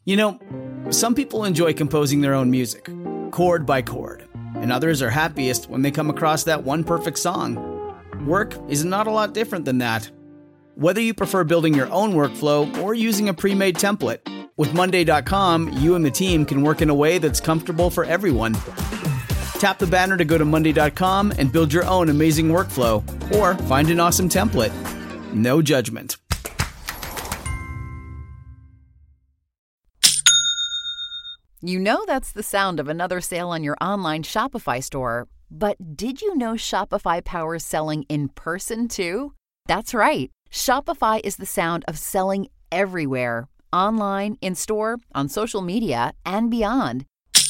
You know, some people enjoy composing their own music, chord by chord, and others are happiest when they come across that one perfect song. Work is not a lot different than that. Whether you prefer building your own workflow or using a pre-made template, with Monday.com, you and the team can work in a way that's comfortable for everyone. Tap the banner to go to Monday.com and build your own amazing workflow, or find an awesome template. No judgment. You know that's the sound of another sale on your online Shopify store. But did you know Shopify powers selling in person too? That's right. Shopify is the sound of selling everywhere. Online, in-store, on social media, and beyond.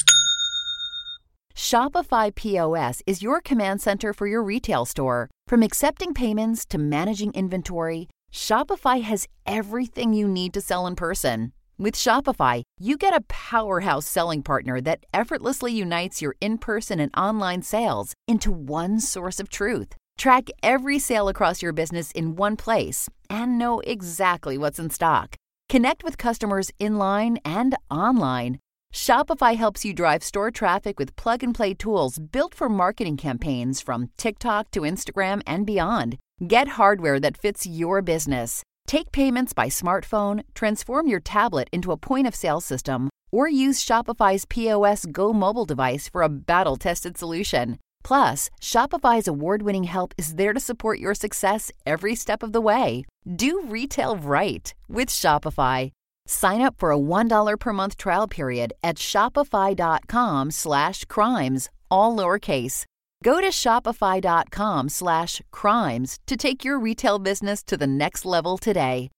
Shopify POS is your command center for your retail store. From accepting payments to managing inventory, Shopify has everything you need to sell in person. With Shopify, you get a powerhouse selling partner that effortlessly unites your in-person and online sales into one source of truth. Track every sale across your business in one place and know exactly what's in stock. Connect with customers in-line and online. Shopify helps you drive store traffic with plug-and-play tools built for marketing campaigns from TikTok to Instagram and beyond. Get hardware that fits your business. Take payments by smartphone, transform your tablet into a point-of-sale system, or use Shopify's POS Go mobile device for a battle-tested solution. Plus, Shopify's award-winning help is there to support your success every step of the way. Do retail right with Shopify. Sign up for a $1 per month trial period at shopify.com/crimes, all lowercase. Go to shopify.com/crimes to take your retail business to the next level today.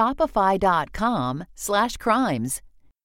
Shopify.com/crimes.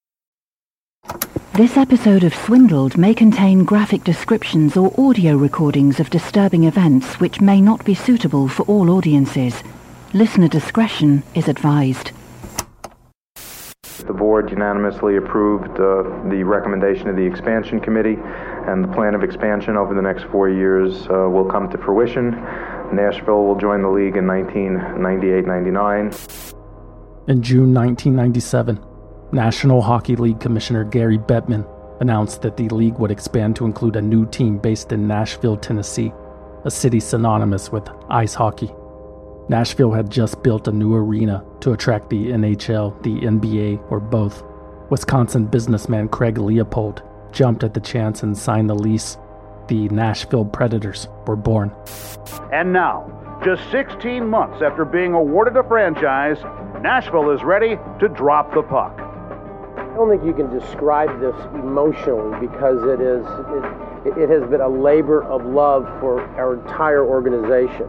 This episode of Swindled may contain graphic descriptions or audio recordings of disturbing events which may not be suitable for all audiences. Listener discretion is advised. The board unanimously approved the recommendation of the expansion committee, and the plan of expansion over the next 4 years will come to fruition. Nashville will join the league in 1998-99. In June 1997, National Hockey League Commissioner Gary Bettman announced that the league would expand to include a new team based in Nashville, Tennessee, a city synonymous with ice hockey. Nashville had just built a new arena to attract the NHL, the NBA, or both. Wisconsin businessman Craig Leopold jumped at the chance and signed the lease. The Nashville Predators were born. And now, just 16 months after being awarded a franchise, Nashville is ready to drop the puck. I don't think you can describe this emotionally because it has been a labor of love for our entire organization.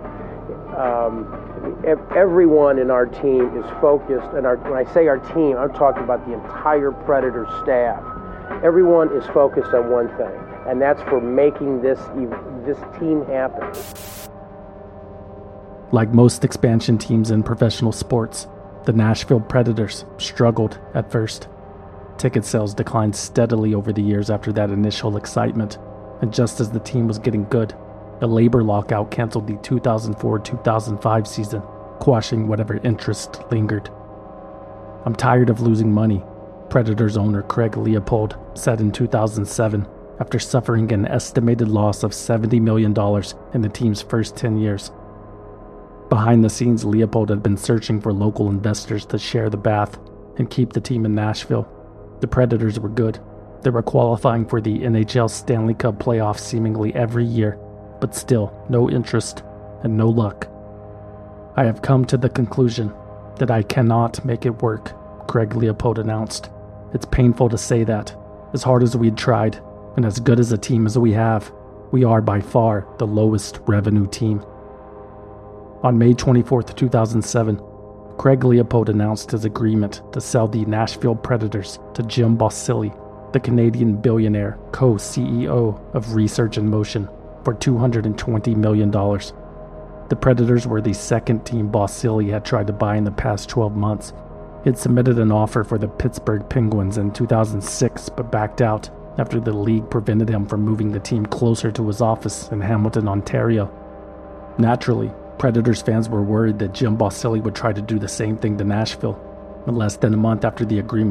Everyone in our team is focused, and when I say our team, I'm talking about the entire Predator staff. Everyone is focused on one thing, and that's for making this team happen. Like most expansion teams in professional sports, the Nashville Predators struggled at first. Ticket sales declined steadily over the years after that initial excitement, and just as the team was getting good, a labor lockout canceled the 2004-2005 season, quashing whatever interest lingered. "I'm tired of losing money," Predators owner Craig Leopold said in 2007 after suffering an estimated loss of $70 million in the team's first 10 years. Behind the scenes, Leopold had been searching for local investors to share the bath and keep the team in Nashville. The Predators were good. They were qualifying for the NHL Stanley Cup playoffs seemingly every year, but still, no interest and no luck. "I have come to the conclusion that I cannot make it work," Craig Leopold announced. "It's painful to say that. As hard as we'd tried, and as good as a team as we have, we are by far the lowest revenue team." On May 24, 2007, Craig Leopold announced his agreement to sell the Nashville Predators to Jim Bosilli, the Canadian billionaire co-CEO of Research in Motion, for $220 million. The Predators were the second team Bosilli had tried to buy in the past 12 months. He had submitted an offer for the Pittsburgh Penguins in 2006, but backed out after the league prevented him from moving the team closer to his office in Hamilton, Ontario. Naturally, Predators fans were worried that Jim Bosilli would try to do the same thing to Nashville. And less than a month after the agreement,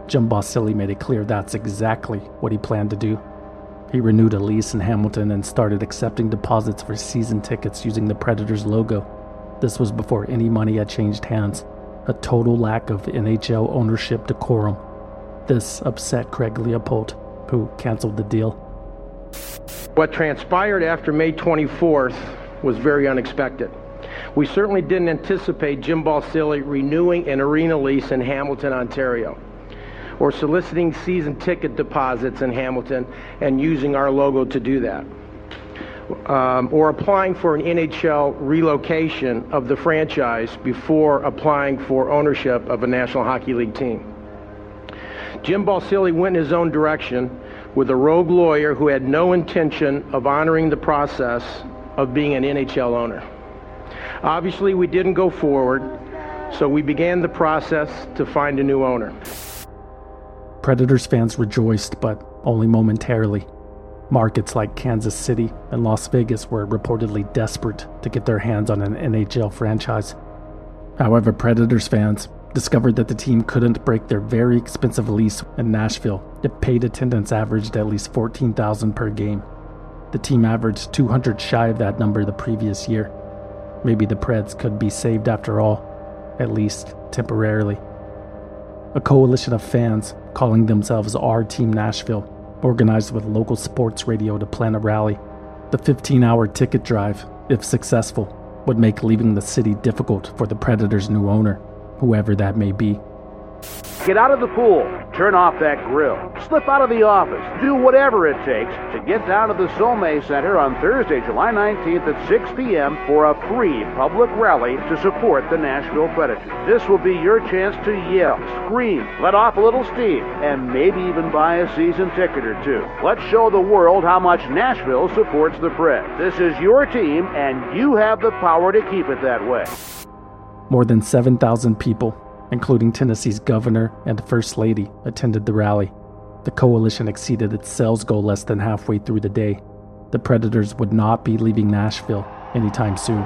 Jim Balsillie made it clear that's exactly what he planned to do. He renewed a lease in Hamilton and started accepting deposits for season tickets using the Predators logo. This was before any money had changed hands, a total lack of NHL ownership decorum. This upset Craig Leopold, who canceled the deal. What transpired after May 24th was very unexpected. We certainly didn't anticipate Jim Balsillie renewing an arena lease in Hamilton, Ontario, or soliciting season ticket deposits in Hamilton and using our logo to do that, or applying for an NHL relocation of the franchise before applying for ownership of a National Hockey League team. Jim Balsillie went in his own direction with a rogue lawyer who had no intention of honoring the process of being an NHL owner. Obviously, we didn't go forward, so we began the process to find a new owner. Predators fans rejoiced, but only momentarily. Markets like Kansas City and Las Vegas were reportedly desperate to get their hands on an NHL franchise. However, Predators fans discovered that the team couldn't break their very expensive lease in Nashville if paid attendance averaged at least 14,000 per game. The team averaged 200 shy of that number the previous year. Maybe the Preds could be saved after all, at least temporarily. A coalition of fans, calling themselves Our Team Nashville, organized with local sports radio to plan a rally. The 15-hour ticket drive, if successful, would make leaving the city difficult for the Predators' new owner, whoever that may be. Get out of the pool, turn off that grill, slip out of the office, do whatever it takes to get down to the Sommet Center on Thursday, July 19th at 6 p.m. for a free public rally to support the Nashville Predators. This will be your chance to yell, scream, let off a little steam, and maybe even buy a season ticket or two. Let's show the world how much Nashville supports the Preds. This is your team, and you have the power to keep it that way. More than 7,000 people, including Tennessee's governor and first lady, attended the rally. The coalition exceeded its sales goal less than halfway through the day. The Predators would not be leaving Nashville anytime soon.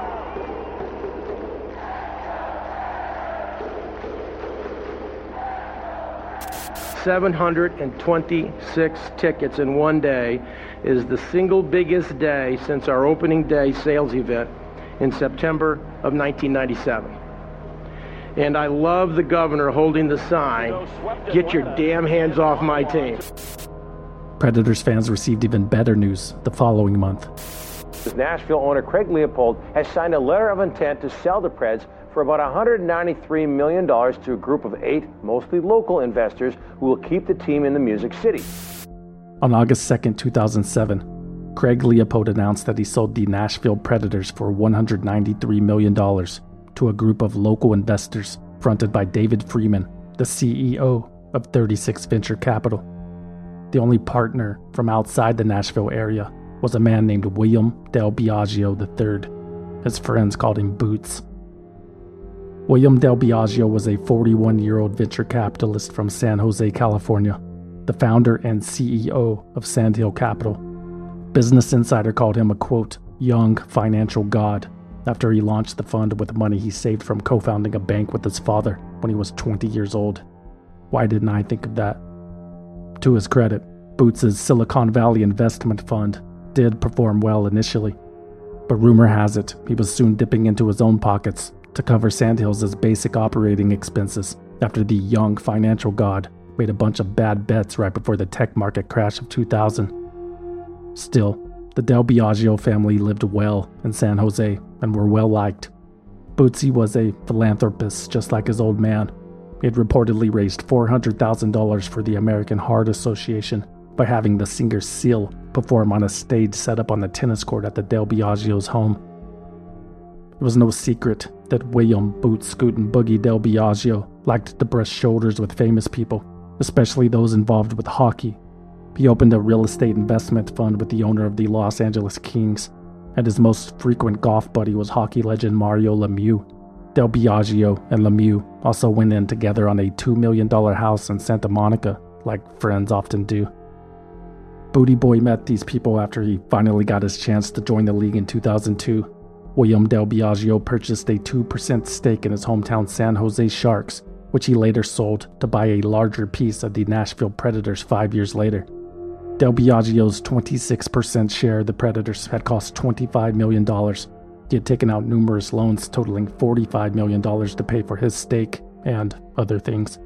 $726 tickets in one day is the single biggest day since our opening day sales event in September of 1997. And I love the governor holding the sign, "Get your damn hands off my team." Predators fans received even better news the following month. Nashville owner Craig Leopold has signed a letter of intent to sell the Preds for about $193 million to a group of 8, mostly local investors who will keep the team in the Music City. On August 2nd, 2007, Craig Leopold announced that he sold the Nashville Predators for $193 million to a group of local investors fronted by David Freeman, the CEO of 36 Venture Capital. The only partner from outside the Nashville area was a man named William Del Biagio III. His friends called him Boots. William Del Biagio was a 41-year-old venture capitalist from San Jose, California, the founder and CEO of Sandhill Capital. Business Insider called him a, quote, young financial god, after he launched the fund with money he saved from co-founding a bank with his father when he was 20 years old. Why didn't I think of that? To his credit, Boots' Silicon Valley investment fund did perform well initially, but rumor has it he was soon dipping into his own pockets to cover Sandhill's basic operating expenses after the young financial god made a bunch of bad bets right before the tech market crash of 2000. Still, the Del Biagio family lived well in San Jose and were well liked. Bootsy was a philanthropist just like his old man. He had reportedly raised $400,000 for the American Heart Association by having the singer Seal perform on a stage set up on the tennis court at the Del Biagio's home. It was no secret that William Boots Scoot and Boogie Del Biagio liked to brush shoulders with famous people, especially those involved with hockey. He opened a real estate investment fund with the owner of the Los Angeles Kings, and his most frequent golf buddy was hockey legend Mario Lemieux. Del Biagio and Lemieux also went in together on a $2 million house in Santa Monica, like friends often do. Booty Boy met these people after he finally got his chance to join the league in 2002. William Del Biagio purchased a 2% stake in his hometown San Jose Sharks which he later sold to buy a larger piece of the Nashville Predators 5 years later. Del Biagio's 26% share of the Predators had cost $25 million. He had taken out numerous loans totaling $45 million to pay for his stake and other things.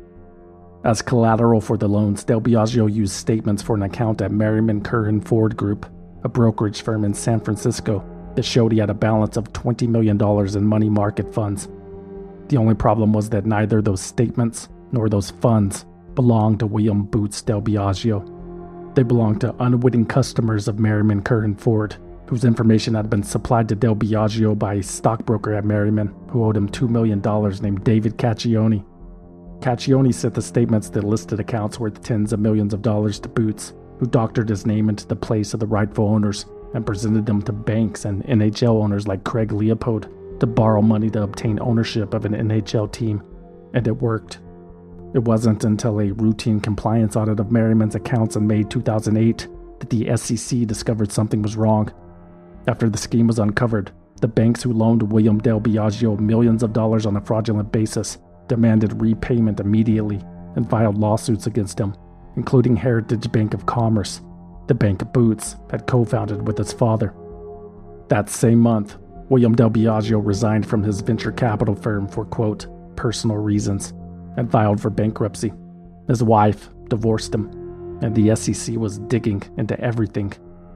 As collateral for the loans, Del Biagio used statements for an account at Merriman Curran Ford Group, a brokerage firm in San Francisco, that showed he had a balance of $20 million in money market funds. The only problem was that neither those statements nor those funds belonged to William Boots Del Biagio. They belonged to unwitting customers of Merriman Curran Ford, whose information had been supplied to Del Biagio by a stockbroker at Merriman who owed him $2 million named David Caccione. Caccione sent the statements that listed accounts worth tens of millions of dollars to Boots, who doctored his name into the place of the rightful owners and presented them to banks and NHL owners like Craig Leopold to borrow money to obtain ownership of an NHL team, and it worked. It wasn't until a routine compliance audit of Merriman's accounts in May 2008 that the SEC discovered something was wrong. After the scheme was uncovered, the banks who loaned William Del Biagio millions of dollars on a fraudulent basis demanded repayment immediately and filed lawsuits against him, including Heritage Bank of Commerce, the bank Boots had co-founded with his father. That same month, William Del Biagio resigned from his venture capital firm for, quote, personal reasons, and filed for bankruptcy. His wife divorced him, and the SEC was digging into everything.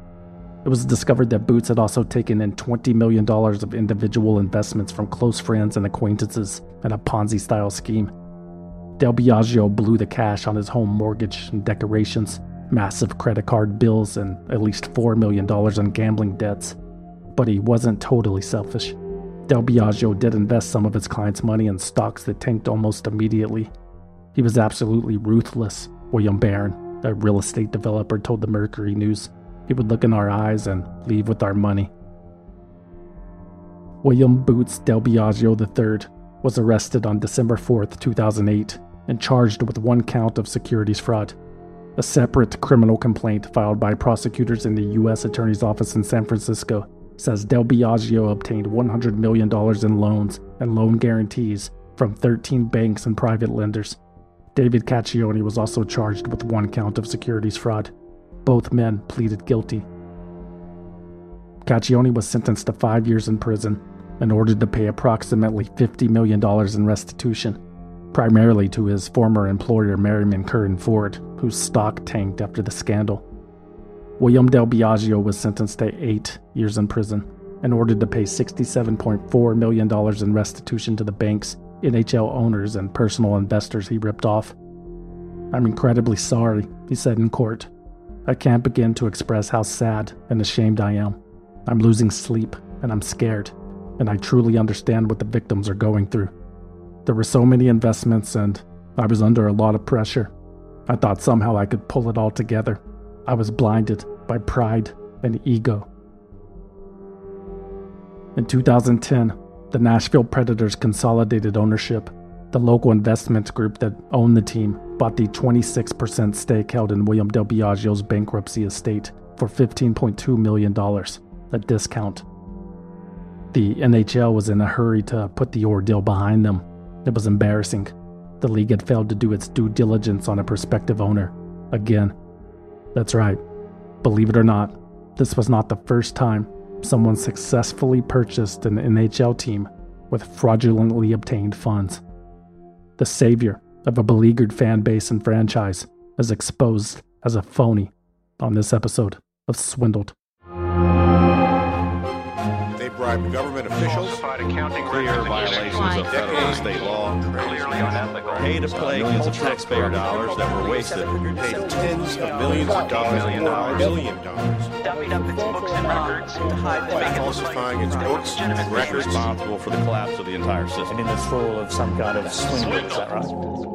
It was discovered that Boots had also taken in $20 million of individual investments from close friends and acquaintances in a Ponzi-style scheme. Del Biagio blew the cash on his home mortgage and decorations, massive credit card bills, and at least $4 million on gambling debts. But he wasn't totally selfish. Del Biagio did invest some of his clients' money in stocks that tanked almost immediately. He was absolutely ruthless, William Barron, a real estate developer, told the Mercury News. He would look in our eyes and leave with our money. William Boots Del Biagio III was arrested on December 4, 2008, and charged with one count of securities fraud. A separate criminal complaint filed by prosecutors in the U.S. Attorney's Office in San Francisco says Del Biagio obtained $100 million in loans and loan guarantees from 13 banks and private lenders. David Caccione was also charged with one count of securities fraud. Both men pleaded guilty. Caccione was sentenced to 5 years in prison and ordered to pay approximately $50 million in restitution, primarily to his former employer Merriman Curran Ford, whose stock tanked after the scandal. William Del Biagio was sentenced to 8 years in prison and ordered to pay $67.4 million in restitution to the banks, NHL owners, and personal investors he ripped off. "I'm incredibly sorry," he said in court. "I can't begin to express how sad and ashamed I am. I'm losing sleep, and I'm scared, and I truly understand what the victims are going through. There were so many investments, and I was under a lot of pressure. I thought somehow I could pull it all together. I was blinded by pride and ego." In 2010, the Nashville Predators consolidated ownership. The local investment group that owned the team bought the 26% stake held in William Del Biagio's bankruptcy estate for $15.2 million, a discount. The NHL was in a hurry to put the ordeal behind them. It was embarrassing. The league had failed to do its due diligence on a prospective owner. Again. That's right. Believe it or not, this was not the first time someone successfully purchased an NHL team with fraudulently obtained funds. The savior of a beleaguered fan base and franchise is exposed as a phony on this episode of Swindled. They bribed government officials, clear violations of federal and state law, clearly unethical, paid to play millions of taxpayer dollars that were wasted, paid tens of millions of dollars, $1 billion, dummied up its books and records to hide by falsifying its books and records, responsible for the collapse of the entire system. And in this role of some kind of swindle, is that right?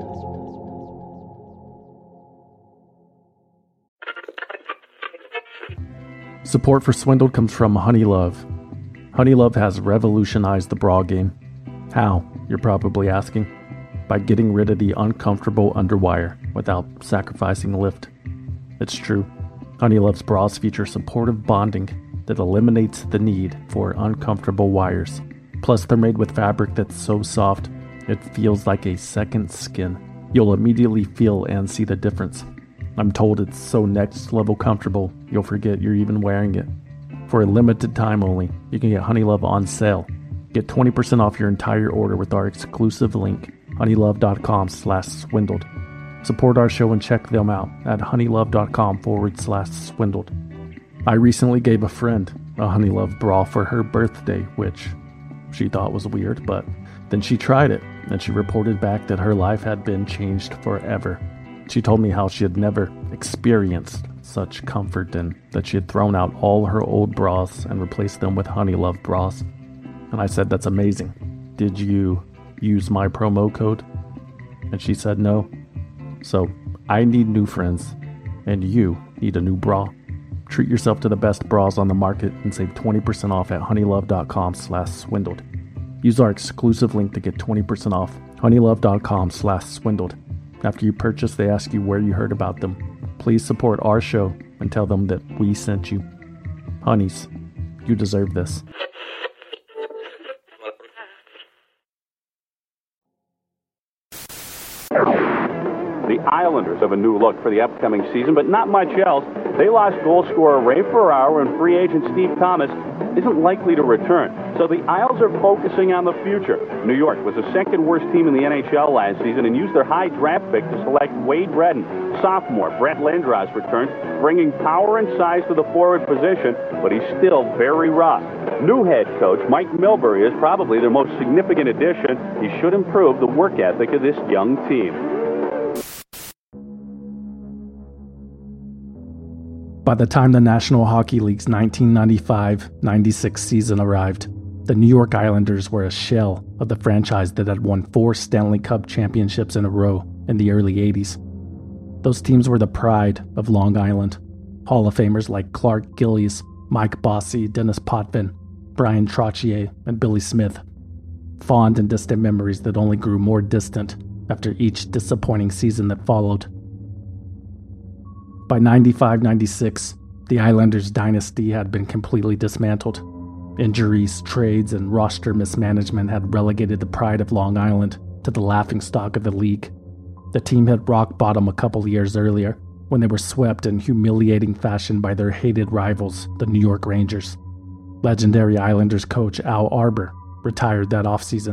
Support for Swindled comes from Honeylove. Honeylove has revolutionized the bra game. How, you're probably asking? By getting rid of the uncomfortable underwire without sacrificing lift. It's true. Honeylove's bras feature supportive bonding that eliminates the need for uncomfortable wires. Plus, they're made with fabric that's so soft, It feels like a second skin. You'll immediately feel and see the difference. I'm told it's so next level comfortable, you'll forget you're even wearing it. For a limited time only, you can get Honeylove on sale. Get 20% off your entire order with our exclusive link, honeylove.com/swindled. Support our show and check them out at honeylove.com/swindled. I recently gave a friend a Honeylove bra for her birthday, which she thought was weird, but then she tried it, and she reported back that her life had been changed forever. She told me how she had never experienced such comfort and that she had thrown out all her old bras and replaced them with Honeylove bras. And I said, "That's amazing. Did you use my promo code?" And she said no. So I need new friends, and you need a new bra. Treat yourself to the best bras on the market and save 20% off at honeylove.com/swindled. Use our exclusive link to get 20% off, honeylove.com/swindled. After you purchase, they ask you where you heard about them. Please support our show and tell them that we sent you. Honeys, you deserve this. The Islanders have a new look for the upcoming season, but not much else. They lost goal scorer Ray Ferraro, and free agent Steve Thomas isn't likely to return. So the Isles are focusing on the future. New York was the second worst team in the NHL last season and used their high draft pick to select Wade Redden. Sophomore Brett Lindros returns, bringing power and size to the forward position, but he's still very rough. New head coach Mike Milbury is probably their most significant addition. He should improve the work ethic of this young team. By the time the National Hockey League's 1995-96 season arrived, the New York Islanders were a shell of the franchise that had won 4 Stanley Cup championships in a row in the early 80s. Those teams were the pride of Long Island. Hall of Famers like Clark Gillies, Mike Bossy, Dennis Potvin, Brian Trottier, and Billy Smith. Fond and distant memories that only grew more distant after each disappointing season that followed. By 95-96, the Islanders' dynasty had been completely dismantled. Injuries, trades, and roster mismanagement had relegated the pride of Long Island to the laughingstock of the league. The team hit rock bottom a couple years earlier when they were swept in humiliating fashion by their hated rivals, the New York Rangers. Legendary Islanders coach Al Arbour retired that offseason.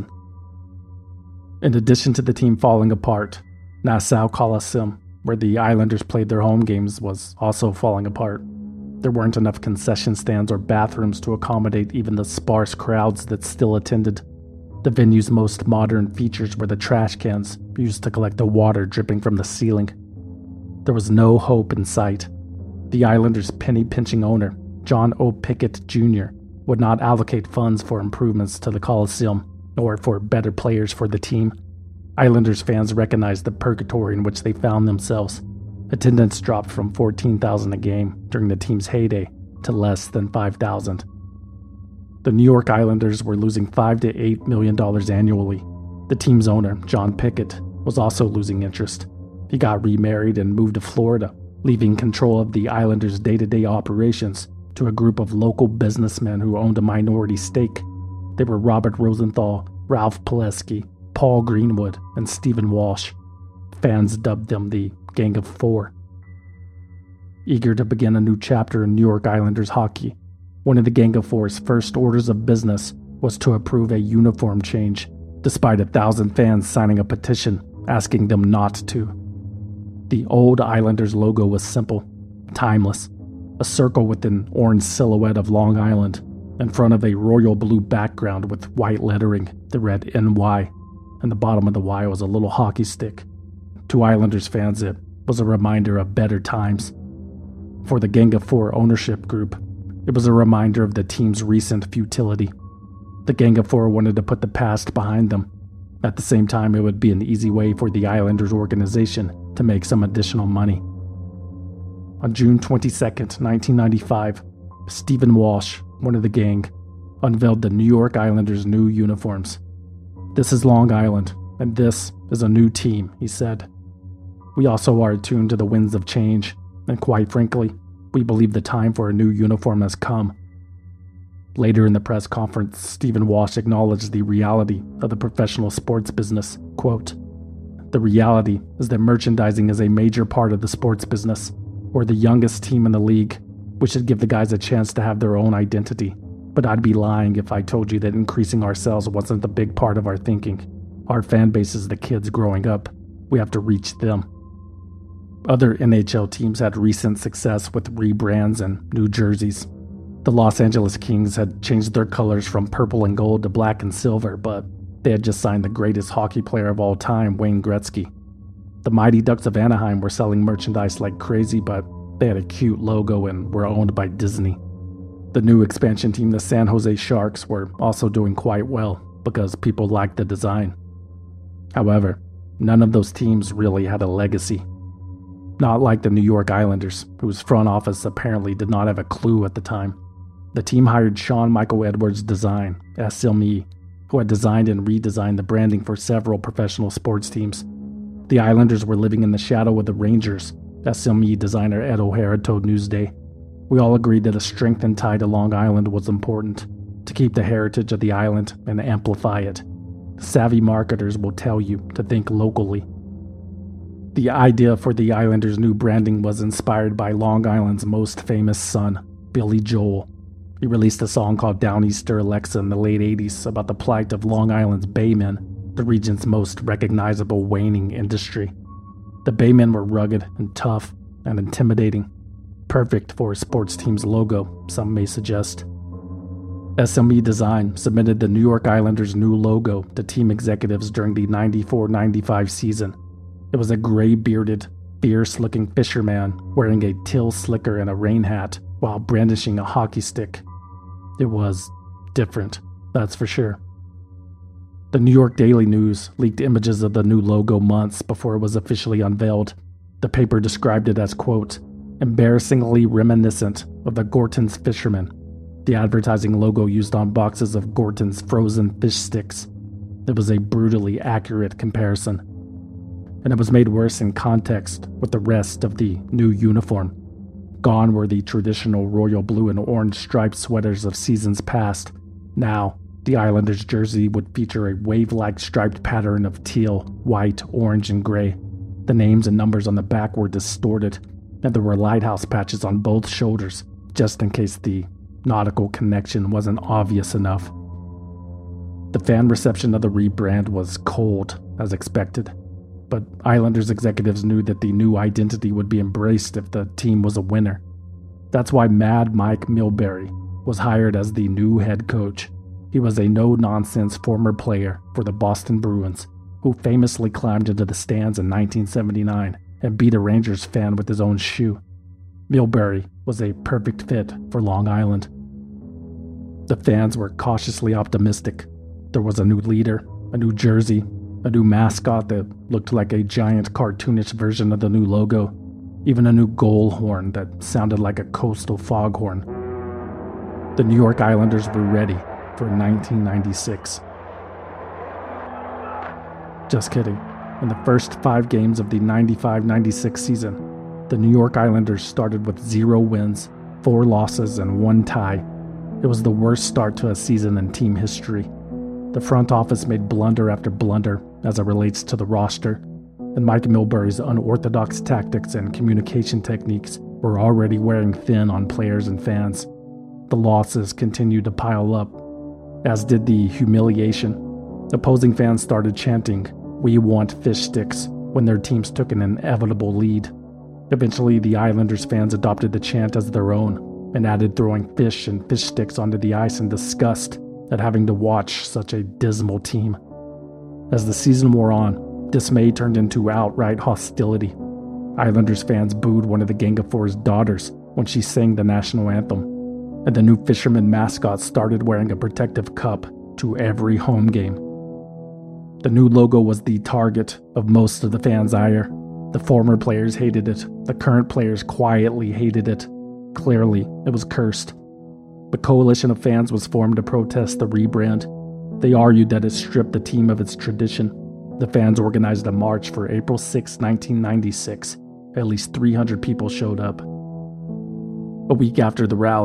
In addition to the team falling apart, Nassau Coliseum, where the Islanders played their home games, was also falling apart. There weren't enough concession stands or bathrooms to accommodate even the sparse crowds that still attended. The venue's most modern features were the trash cans used to collect the water dripping from the ceiling. There was no hope in sight. The Islanders' penny-pinching owner, John O. Pickett Jr., would not allocate funds for improvements to the Coliseum or for better players for the team. Islanders fans recognized the purgatory in which they found themselves. Attendance dropped from 14,000 a game during the team's heyday to less than 5,000. The New York Islanders were losing $5 to $8 million annually. The team's owner, John Pickett, was also losing interest. He got remarried and moved to Florida, leaving control of the Islanders' day-to-day operations to a group of local businessmen who owned a minority stake. They were Robert Rosenthal, Ralph Pileski, Paul Greenwood, and Stephen Walsh. Fans dubbed them the Gang of Four. Eager to begin a new chapter in New York Islanders hockey, one of the Gang of Four's first orders of business was to approve a uniform change, despite 1,000 fans signing a petition asking them not to. The old Islanders logo was simple, timeless, a circle with an orange silhouette of Long Island in front of a royal blue background with white lettering that read NY, and the bottom of the Y was a little hockey stick. To Islanders fans, it was a reminder of better times. For the Gang of Four ownership group, it was a reminder of the team's recent futility. The Gang of Four wanted to put the past behind them. At the same time, it would be an easy way for the Islanders organization to make some additional money. On June 22, 1995, Stephen Walsh, one of the gang, unveiled the New York Islanders' new uniforms. "This is Long Island, and this is a new team," he said. "We also are attuned to the winds of change, and quite frankly, we believe the time for a new uniform has come." Later in the press conference, Stephen Walsh acknowledged the reality of the professional sports business. Quote, "The reality is that merchandising is a major part of the sports business. We're the youngest team in the league. We should give the guys a chance to have their own identity. But I'd be lying if I told you that increasing our sales wasn't a big part of our thinking. Our fan base is the kids growing up. We have to reach them." Other NHL teams had recent success with rebrands and new jerseys. The Los Angeles Kings had changed their colors from purple and gold to black and silver, but they had just signed the greatest hockey player of all time, Wayne Gretzky. The Mighty Ducks of Anaheim were selling merchandise like crazy, but they had a cute logo and were owned by Disney. The new expansion team, the San Jose Sharks, were also doing quite well because people liked the design. However, none of those teams really had a legacy. Not like the New York Islanders, whose front office apparently did not have a clue at the time. The team hired Sean Michael Edwards Design, SME, who had designed and redesigned the branding for several professional sports teams. The Islanders were living in the shadow of the Rangers, SME designer Ed O'Hara told Newsday. "We all agreed that a strengthened tie to Long Island was important, to keep the heritage of the island and amplify it. Savvy marketers will tell you to think locally." The idea for the Islanders' new branding was inspired by Long Island's most famous son, Billy Joel. He released a song called Downeaster Alexa in the late 80s about the plight of Long Island's baymen, the region's most recognizable waning industry. The baymen were rugged and tough and intimidating, perfect for a sports team's logo, some may suggest. SME Design submitted the New York Islanders' new logo to team executives during the 94-95 season. It was a gray-bearded, fierce-looking fisherman wearing a till slicker and a rain hat while brandishing a hockey stick. It was different, that's for sure. The New York Daily News leaked images of the new logo months before it was officially unveiled. The paper described it as, quote, "embarrassingly reminiscent of the Gorton's Fisherman," the advertising logo used on boxes of Gorton's frozen fish sticks. It was a brutally accurate comparison. And it was made worse in context with the rest of the new uniform. Gone were the traditional royal blue and orange striped sweaters of seasons past. Now, the Islanders' jersey would feature a wave-like striped pattern of teal, white, orange, and gray. The names and numbers on the back were distorted, and there were lighthouse patches on both shoulders, just in case the nautical connection wasn't obvious enough. The fan reception of the rebrand was cold, as expected. But Islanders executives knew that the new identity would be embraced if the team was a winner. That's why Mad Mike Milbury was hired as the new head coach. He was a no-nonsense former player for the Boston Bruins, who famously climbed into the stands in 1979 and beat a Rangers fan with his own shoe. Milbury was a perfect fit for Long Island. The fans were cautiously optimistic. There was a new leader, a new jersey, a new mascot that looked like a giant cartoonish version of the new logo, even a new goal horn that sounded like a coastal foghorn. The New York Islanders were ready for 1996. Just kidding. In the first 5 games of the 95-96 season, the New York Islanders started with 0 wins, 4 losses, and 1 tie. It was the worst start to a season in team history. The front office made blunder after blunder as it relates to the roster, and Mike Milbury's unorthodox tactics and communication techniques were already wearing thin on players and fans. The losses continued to pile up, as did the humiliation. Opposing fans started chanting, "We want fish sticks," when their teams took an inevitable lead. Eventually, the Islanders fans adopted the chant as their own and added throwing fish and fish sticks onto the ice in disgust at having to watch such a dismal team. As the season wore on, dismay turned into outright hostility. Islanders fans booed one of the Gang of Four's daughters when she sang the national anthem, and the new fisherman mascot started wearing a protective cup to every home game. The new logo was the target of most of the fans' ire. The former players hated it. The current players quietly hated it. Clearly, it was cursed. The coalition of fans was formed to protest the rebrand. They argued that it stripped the team of its tradition. The fans organized a march for April 6, 1996. At least 300 people showed up. A week after the rally,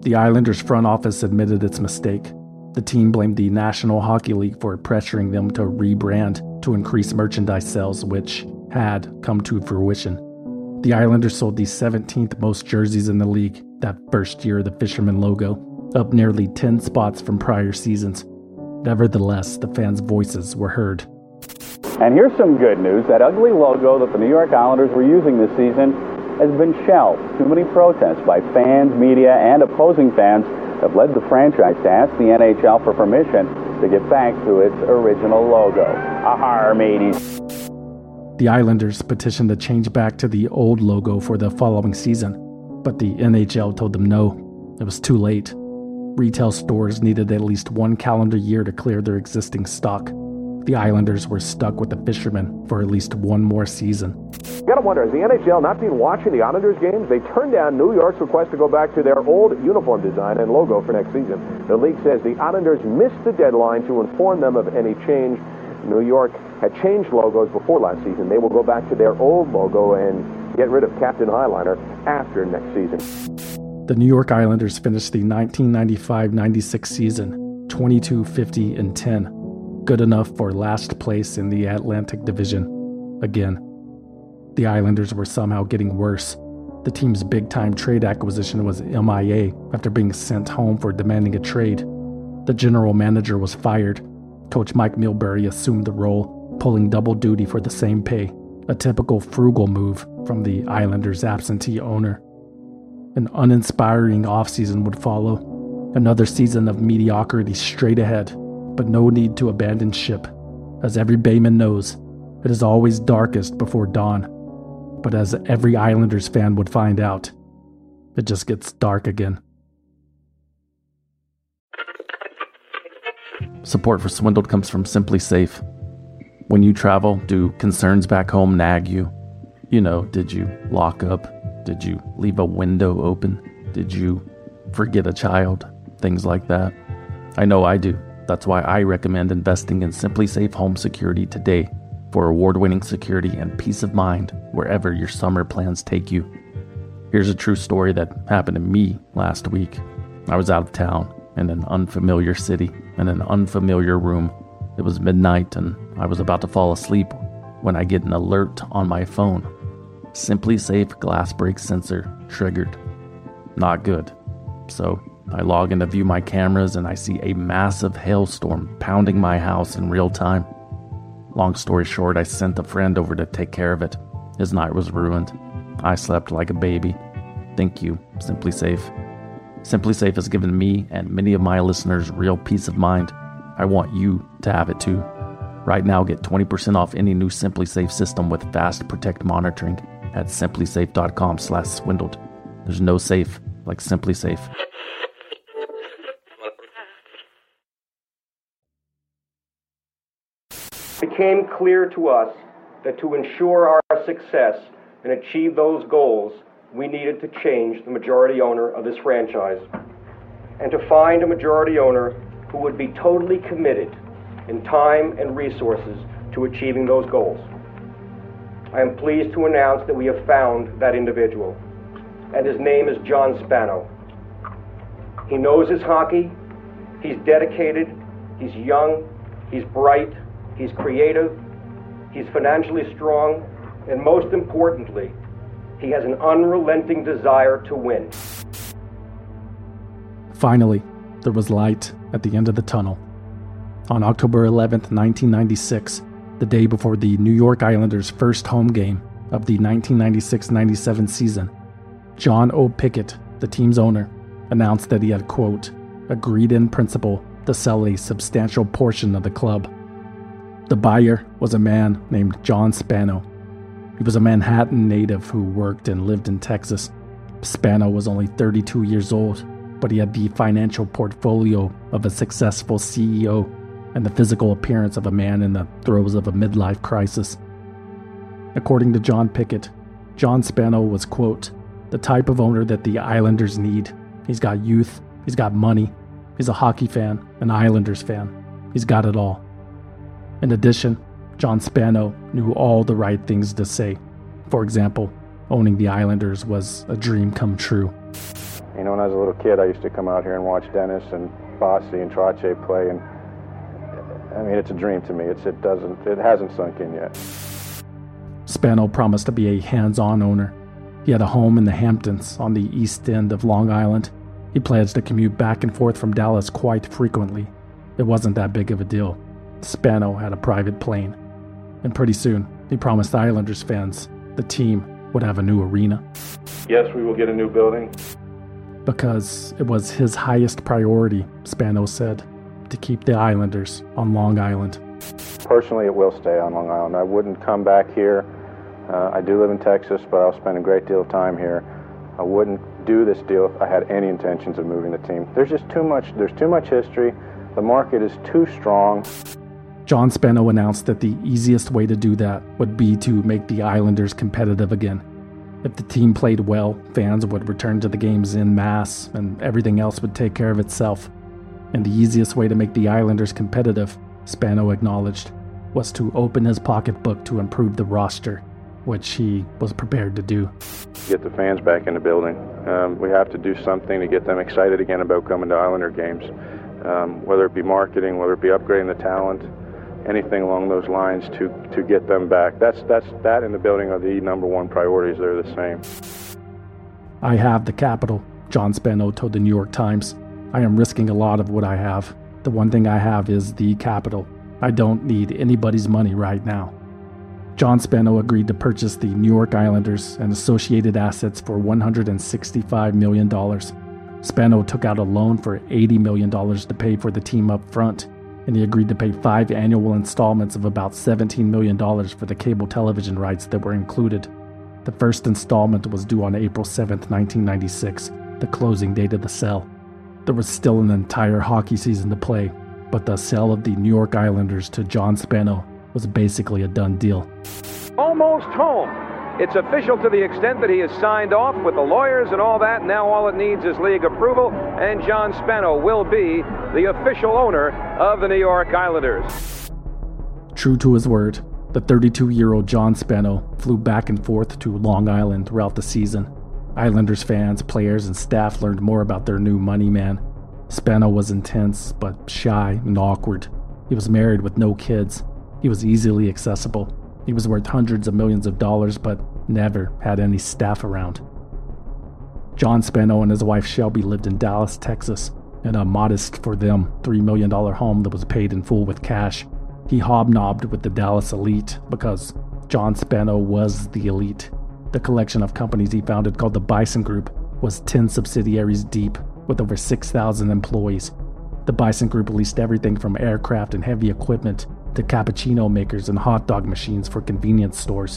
The Islanders front office admitted its mistake. The team blamed the National Hockey League for pressuring them to rebrand to increase merchandise sales, which had come to fruition. The Islanders sold the 17th most jerseys in the league that first year of the Fisherman logo, up nearly 10 spots from prior seasons. Nevertheless, the fans' voices were heard. And here's some good news. That ugly logo that the New York Islanders were using this season has been shelved. Too many protests by fans, media, and opposing fans have led the franchise to ask the NHL for permission to get back to its original logo. Ahar, mateys. The Islanders petitioned to change back to the old logo for the following season, but the NHL told them no, it was too late. Retail stores needed at least one calendar year to clear their existing stock. The Islanders were stuck with the Fishermen for at least one more season. You gotta wonder, has the NHL not been watching the Islanders games? They turned down New York's request to go back to their old uniform design and logo for next season. The league says the Islanders missed the deadline to inform them of any change. New York had changed logos before last season. They will go back to their old logo and get rid of Captain Highliner after next season. The New York Islanders finished the 1995-96 season 22-50-10. Good enough for last place in the Atlantic Division. Again, the Islanders were somehow getting worse. The team's big-time trade acquisition was MIA after being sent home for demanding a trade. The general manager was fired. Coach Mike Milbury assumed the role, pulling double duty for the same pay, a typical frugal move from the Islanders' absentee owner. An uninspiring offseason would follow, another season of mediocrity straight ahead, but no need to abandon ship. As every Bayman knows, it is always darkest before dawn. But as every Islanders fan would find out, it just gets dark again. Support for Swindled comes from Simply Safe. When you travel, do concerns back home nag you? You know, did you lock up? Did you leave a window open? Did you forget a child? Things like that. I know I do. That's why I recommend investing in Simply Safe Home Security today for award-winning security and peace of mind wherever your summer plans take you. Here's a true story that happened to me last week. I was out of town in an unfamiliar city, in an unfamiliar room. It was midnight and I was about to fall asleep when I get an alert on my phone. Simply Safe glass break sensor triggered. Not good. So I log in to view my cameras and I see a massive hailstorm pounding my house in real time. Long story short, I sent a friend over to take care of it. His night was ruined. I slept like a baby. Thank you, Simply Safe. Simply Safe has given me and many of my listeners real peace of mind. I want you to have it too. Right now, get 20% off any new Simply Safe system with Fast Protect monitoring at simplysafe.com/swindled. There's no safe like Simply Safe. It became clear to us that to ensure our success and achieve those goals, we needed to change the majority owner of this franchise and to find a majority owner who would be totally committed in time and resources to achieving those goals. I am pleased to announce that we have found that individual, and his name is John Spano. He knows his hockey, he's dedicated, he's young, he's bright, he's creative, he's financially strong, and most importantly, he has an unrelenting desire to win. Finally, there was light at the end of the tunnel. On October 11th, 1996, the day before the New York Islanders' first home game of the 1996-97 season, John O. Pickett, the team's owner, announced that he had, quote, agreed in principle to sell a substantial portion of the club. The buyer was a man named John Spano. He was a Manhattan native who worked and lived in Texas. Spano was only 32 years old, but he had the financial portfolio of a successful CEO and the physical appearance of a man in the throes of a midlife crisis. According to John Pickett, John Spano was, quote, the type of owner that the Islanders need. He's got youth, he's got money, he's a hockey fan, an Islanders fan. He's got it all. In addition, John Spano knew all the right things to say. For example, owning the Islanders was a dream come true. You know, when I was a little kid, I used to come out here and watch Dennis and Bossy and Trottier play, and I mean, it's a dream to me. It hasn't sunk in yet. Spano promised to be a hands-on owner. He had a home in the Hamptons on the east end of Long Island. He pledged to commute back and forth from Dallas quite frequently. It wasn't that big of a deal. Spano had a private plane. And pretty soon, he promised Islanders fans the team would have a new arena. Yes, we will get a new building. Because it was his highest priority, Spano said, to keep the Islanders on Long Island. Personally, it will stay on Long Island. I wouldn't come back here. I do live in Texas, but I'll spend a great deal of time here. I wouldn't do this deal if I had any intentions of moving the team. There's too much history. The market is too strong. John Spano announced that the easiest way to do that would be to make the Islanders competitive again. If the team played well, fans would return to the games en masse, and everything else would take care of itself. And the easiest way to make the Islanders competitive, Spano acknowledged, was to open his pocketbook to improve the roster, which he was prepared to do. Get the fans back in the building. We have to do something to get them excited again about coming to Islander games. Whether it be marketing, whether it be upgrading the talent, anything along those lines to get them back. That in the building are the number one priorities. They're the same. I have the capital, John Spano told the New York Times. I am risking a lot of what I have. The one thing I have is the capital. I don't need anybody's money right now. John Spano agreed to purchase the New York Islanders and associated assets for $165 million. Spano took out a loan for $80 million to pay for the team up front, and he agreed to pay 5 annual installments of about $17 million for the cable television rights that were included. The first installment was due on April 7, 1996, the closing date of the sale. There was still an entire hockey season to play, but the sale of the New York Islanders to John Spano was basically a done deal. Almost home. It's official to the extent that he has signed off with the lawyers and all that. Now all it needs is league approval, and John Spano will be the official owner of the New York Islanders. True to his word, the 32-year-old John Spano flew back and forth to Long Island throughout the season. Islanders fans, players, and staff learned more about their new money man. Spano was intense, but shy and awkward. He was married with no kids. He was easily accessible. He was worth hundreds of millions of dollars, but never had any staff around. John Spano and his wife Shelby lived in Dallas, Texas, in a modest, for them, $3 million home that was paid in full with cash. He hobnobbed with the Dallas elite because John Spano was the elite. The collection of companies he founded, called the Bison Group, was 10 subsidiaries deep with over 6,000 employees. The Bison Group leased everything from aircraft and heavy equipment to cappuccino makers and hot dog machines for convenience stores.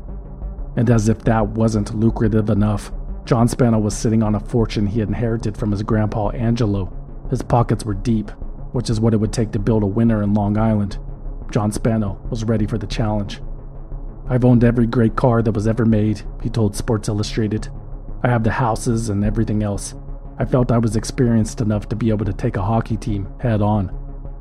And as if that wasn't lucrative enough, John Spano was sitting on a fortune he inherited from his grandpa Angelo. His pockets were deep, which is what it would take to build a winner in Long Island. John Spano was ready for the challenge. I've owned every great car that was ever made, he told Sports Illustrated. I have the houses and everything else. I felt I was experienced enough to be able to take a hockey team head on.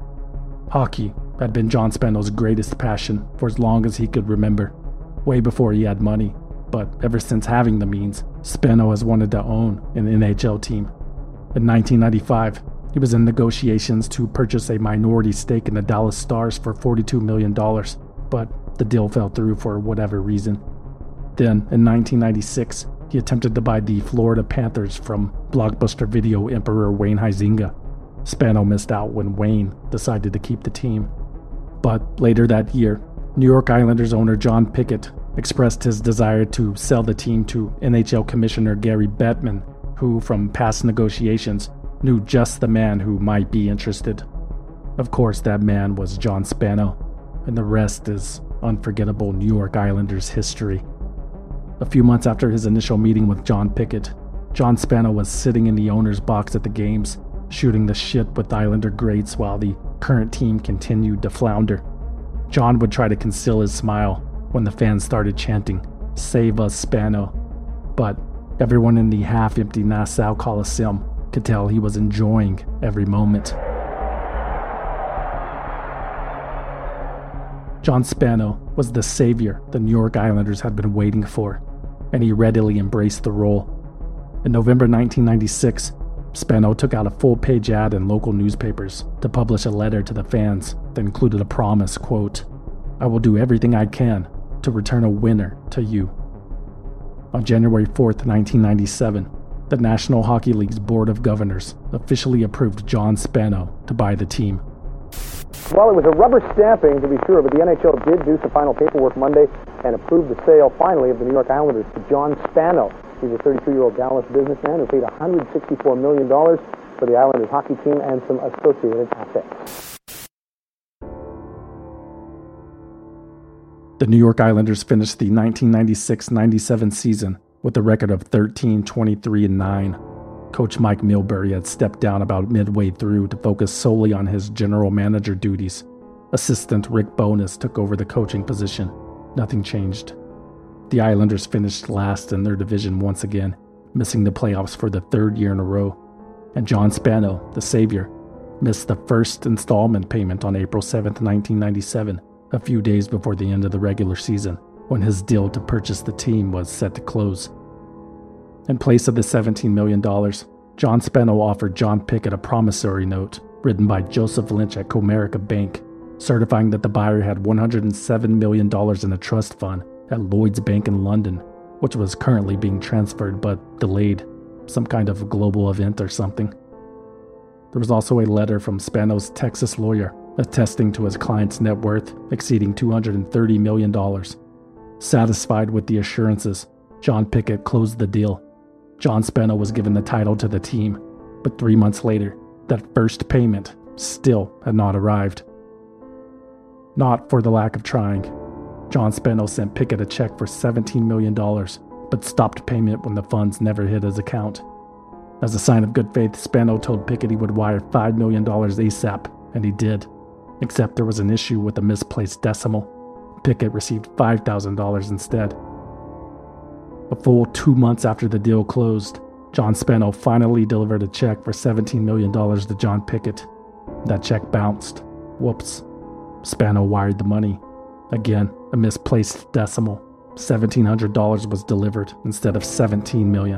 Hockey had been John Spano's greatest passion for as long as he could remember, way before he had money. But ever since having the means, Spano has wanted to own an NHL team. In 1995, he was in negotiations to purchase a minority stake in the Dallas Stars for $42 million, but the deal fell through for whatever reason. Then, in 1996, he attempted to buy the Florida Panthers from Blockbuster Video emperor Wayne Huizenga. Spano missed out when Wayne decided to keep the team. But later that year, New York Islanders owner John Pickett expressed his desire to sell the team to NHL Commissioner Gary Bettman, who, from past negotiations, knew just the man who might be interested. Of course, that man was John Spano, and the rest is unforgettable New York Islanders history. A few months after his initial meeting with John Pickett, John Spano was sitting in the owner's box at the games, shooting the shit with Islander greats while the current team continued to flounder. John would try to conceal his smile when the fans started chanting, "Save us, Spano." But everyone in the half-empty Nassau Coliseum could tell he was enjoying every moment. John Spano was the savior the New York Islanders had been waiting for. and he readily embraced the role. In November 1996, Spano took out a full-page ad in local newspapers to publish a letter to the fans that included a promise, quote, "I will do everything I can to return a winner to you." On January 4th, 1997, the National Hockey League's Board of Governors officially approved John Spano to buy the team. Well, it was a rubber stamping, to be sure, but the NHL did do some final paperwork Monday and approved the sale, finally, of the New York Islanders to John Spano. He's a 33-year-old Dallas businessman who paid $164 million for the Islanders hockey team and some associated assets. The New York Islanders finished the 1996-97 season with a record of 13-23-9. Coach Mike Milbury had stepped down about midway through to focus solely on his general manager duties. Assistant Rick Bowness took over the coaching position. Nothing changed. The Islanders finished last in their division once again, missing the playoffs for the third year in a row. And John Spano, the savior, missed the first installment payment on April 7, 1997, a few days before the end of the regular season, when his deal to purchase the team was set to close. In place of the $17 million, John Spano offered John Pickett a promissory note written by Joseph Lynch at Comerica Bank, certifying that the buyer had $107 million in a trust fund at Lloyd's Bank in London, which was currently being transferred but delayed, some kind of global event or something. There was also a letter from Spano's Texas lawyer attesting to his client's net worth exceeding $230 million. Satisfied with the assurances, John Pickett closed the deal. John Spano was given the title to the team, but 3 months later, that first payment still had not arrived. Not for the lack of trying. John Spano sent Pickett a check for $17 million, but stopped payment when the funds never hit his account. As a sign of good faith, Spano told Pickett he would wire $5 million ASAP, and he did. Except there was an issue with a misplaced decimal. Pickett received $5,000 instead. A full 2 months after the deal closed, John Spano finally delivered a check for $17 million to John Pickett. That check bounced. Whoops. Spano wired the money. Again, a misplaced decimal. $1,700 was delivered instead of $17 million.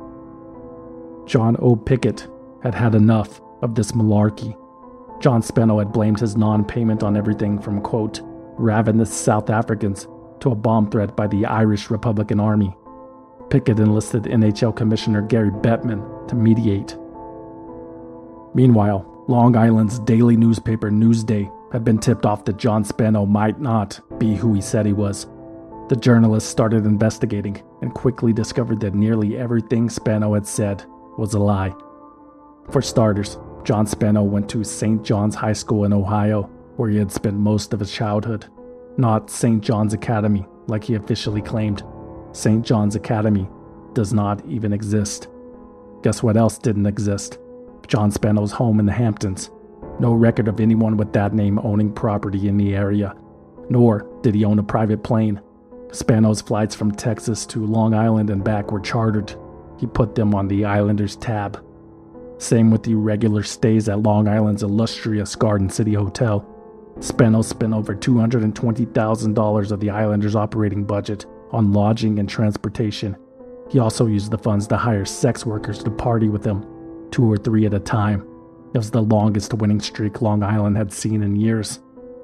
John O. Pickett had had enough of this malarkey. John Spano had blamed his non-payment on everything from, quote, ravenous South Africans to a bomb threat by the Irish Republican Army. Pickett enlisted NHL Commissioner Gary Bettman to mediate. Meanwhile, Long Island's daily newspaper Newsday had been tipped off that John Spano might not be who he said he was. The journalists started investigating and quickly discovered that nearly everything Spano had said was a lie. For starters, John Spano went to St. John's High School in Ohio, where he had spent most of his childhood. Not St. John's Academy, like he officially claimed. St. John's Academy does not even exist. Guess what else didn't exist? John Spano's home in the Hamptons. No record of anyone with that name owning property in the area. Nor did he own a private plane. Spano's flights from Texas to Long Island and back were chartered. He put them on the Islanders tab. Same with the regular stays at Long Island's illustrious Garden City Hotel. Spano spent over $220,000 of the Islanders' operating budget on lodging and transportation. He also used the funds to hire sex workers to party with him, 2 or 3 at a time. It was the longest winning streak Long Island had seen in years.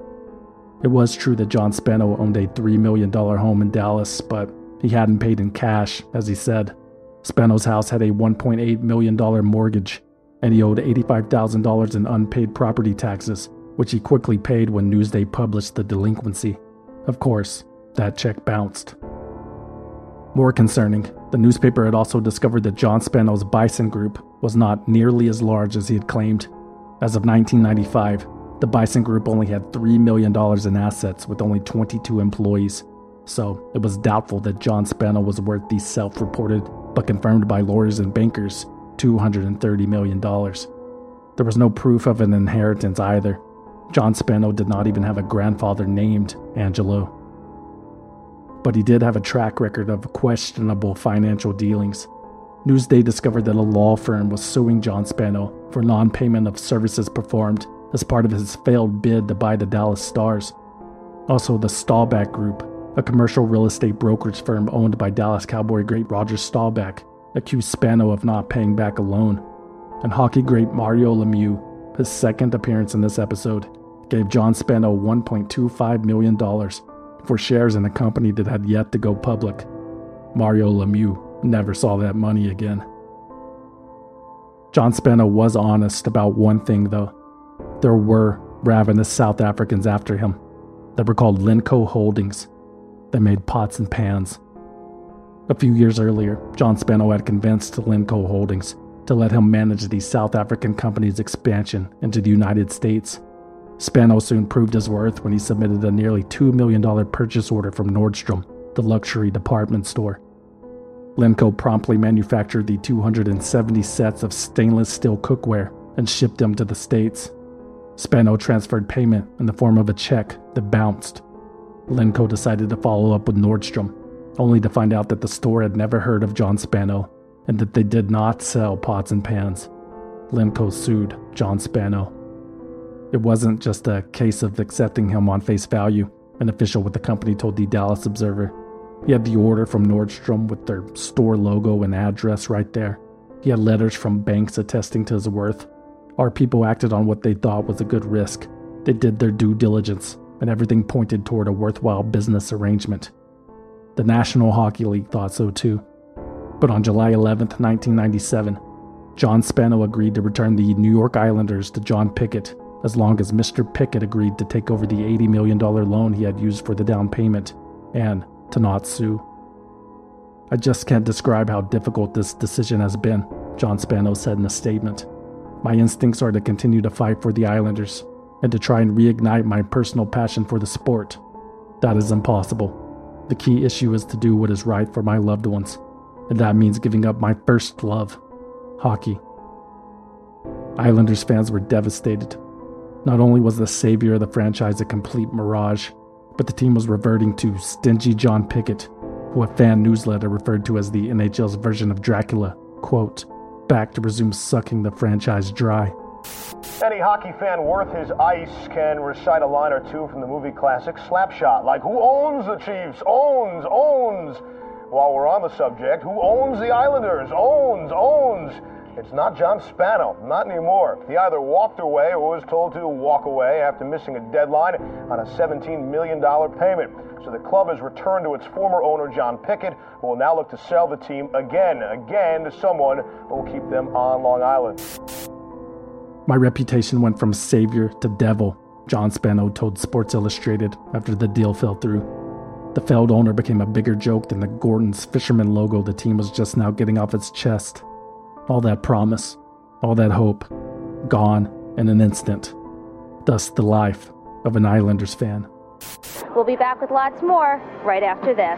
It was true that John Spano owned a $3 million home in Dallas, but he hadn't paid in cash, as he said. Spano's house had a $1.8 million mortgage, and he owed $85,000 in unpaid property taxes, which he quickly paid when Newsday published the delinquency. Of course, that check bounced. More concerning, the newspaper had also discovered that John Spano's Bison Group was not nearly as large as he had claimed. As of 1995, the Bison Group only had $3 million in assets with only 22 employees, so it was doubtful that John Spano was worth the self-reported, but confirmed by lawyers and bankers, $230 million. There was no proof of an inheritance either. John Spano did not even have a grandfather named Angelo. But he did have a track record of questionable financial dealings. Newsday discovered that a law firm was suing John Spano for non-payment of services performed as part of his failed bid to buy the Dallas Stars. Also, the Staubach Group, A commercial real estate brokerage firm owned by Dallas Cowboy great Roger Staubach accused Spano of not paying back a loan. And hockey great Mario Lemieux, his second appearance in this episode, gave John Spano $1.25 million for shares in a company that had yet to go public. Mario Lemieux never saw that money again. John Spano was honest about one thing, though. There were ravenous South Africans after him that were called Linco Holdings. They made pots and pans. A few years earlier, John Spano had convinced Linco Holdings to let him manage the South African company's expansion into the United States. Spano soon proved his worth when he submitted a nearly $2 million purchase order from Nordstrom, the luxury department store. Linco promptly manufactured the 270 sets of stainless steel cookware and shipped them to the States. Spano transferred payment in the form of a check that bounced. Linco decided to follow up with Nordstrom, only to find out that the store had never heard of John Spano and that they did not sell pots and pans. Linco sued John Spano. It wasn't just a case of accepting him on face value, an official with the company told the Dallas Observer. He had the order from Nordstrom with their store logo and address right there. He had letters from banks attesting to his worth. Our people acted on what they thought was a good risk. They did their due diligence, and everything pointed toward a worthwhile business arrangement. The National Hockey League thought so too. But on July 11, 1997, John Spano agreed to return the New York Islanders to John Pickett as long as Mr. Pickett agreed to take over the $80 million loan he had used for the down payment and to not sue. I just can't describe how difficult this decision has been, John Spano said in a statement. My instincts are to continue to fight for the Islanders and to try and reignite my personal passion for the sport. That is impossible. The key issue is to do what is right for my loved ones, and that means giving up my first love, hockey. Islanders fans were devastated. Not only was the savior of the franchise a complete mirage, but the team was reverting to stingy John Pickett, who a fan newsletter referred to as the NHL's version of Dracula, quote, back to resume sucking the franchise dry. Any hockey fan worth his ice can recite a line or two from the movie classic Slapshot, like, who owns the Chiefs? Owns. While we're on the subject, who owns the Islanders? Owns. It's not John Spano, not anymore. He either walked away or was told to walk away after missing a deadline on a $17 million payment. So the club has returned to its former owner, John Pickett, who will now look to sell the team again to someone who will keep them on Long Island. My reputation went from savior to devil, John Spano told Sports Illustrated after the deal fell through. The failed owner became a bigger joke than the Gordon's Fisherman logo the team was just now getting off its chest. All that promise, all that hope, gone in an instant. Thus the life of an Islanders fan. We'll be back with lots more right after this.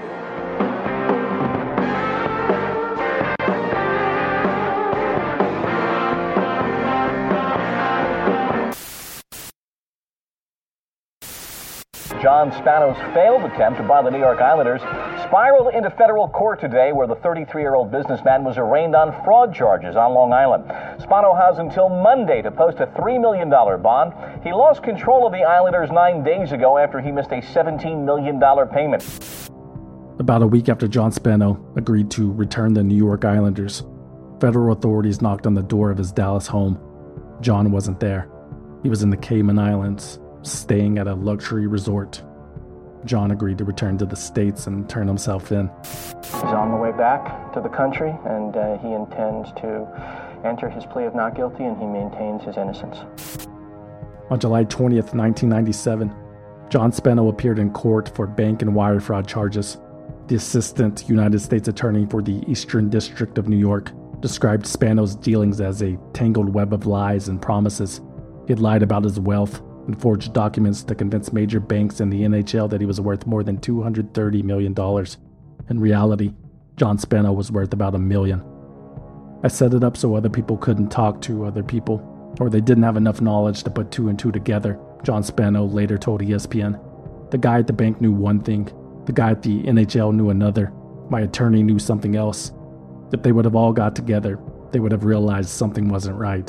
John Spano's failed attempt to buy the New York Islanders spiraled into federal court today, where the 33-year-old businessman was arraigned on fraud charges on Long Island. Spano has until Monday to post a $3 million bond. He lost control of the Islanders 9 days ago after he missed a $17 million payment. About a week after John Spano agreed to return the New York Islanders, federal authorities knocked on the door of his Dallas home. John wasn't there. He was in the Cayman Islands, staying at a luxury resort. John agreed to return to the States and turn himself in. He's on the way back to the country, and he intends to enter his plea of not guilty, and he maintains his innocence. On July 20th, 1997, John Spano appeared in court for bank and wire fraud charges. The Assistant United States Attorney for the Eastern District of New York described Spano's dealings as a tangled web of lies and promises. He had lied about his wealth and forged documents to convince major banks in the NHL that he was worth more than $230 million. In reality, John Spano was worth about $1 million. I set it up so other people couldn't talk to other people, or they didn't have enough knowledge to put two and two together, John Spano later told ESPN. The guy at the bank knew one thing, the guy at the NHL knew another, my attorney knew something else. If they would have all got together, they would have realized something wasn't right.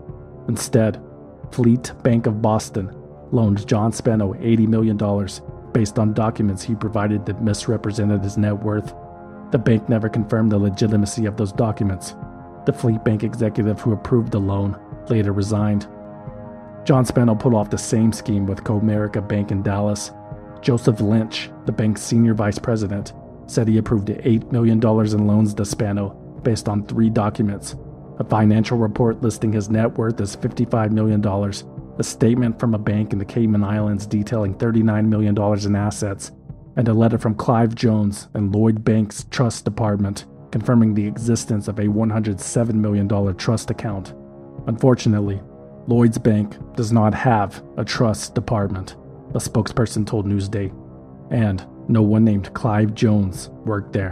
Instead, Fleet Bank of Boston loaned John Spano $80 million based on documents he provided that misrepresented his net worth. The bank never confirmed the legitimacy of those documents. The Fleet Bank executive who approved the loan later resigned. John Spano pulled off the same scheme with Comerica Bank in Dallas. Joseph Lynch, the bank's senior vice president, said he approved $8 million in loans to Spano based on 3 documents: a financial report listing his net worth as $55 million, a statement from a bank in the Cayman Islands detailing $39 million in assets, and a letter from Clive Jones and Lloyd Bank's trust department confirming the existence of a $107 million trust account. Unfortunately, Lloyd's Bank does not have a trust department, a spokesperson told Newsday, and no one named Clive Jones worked there.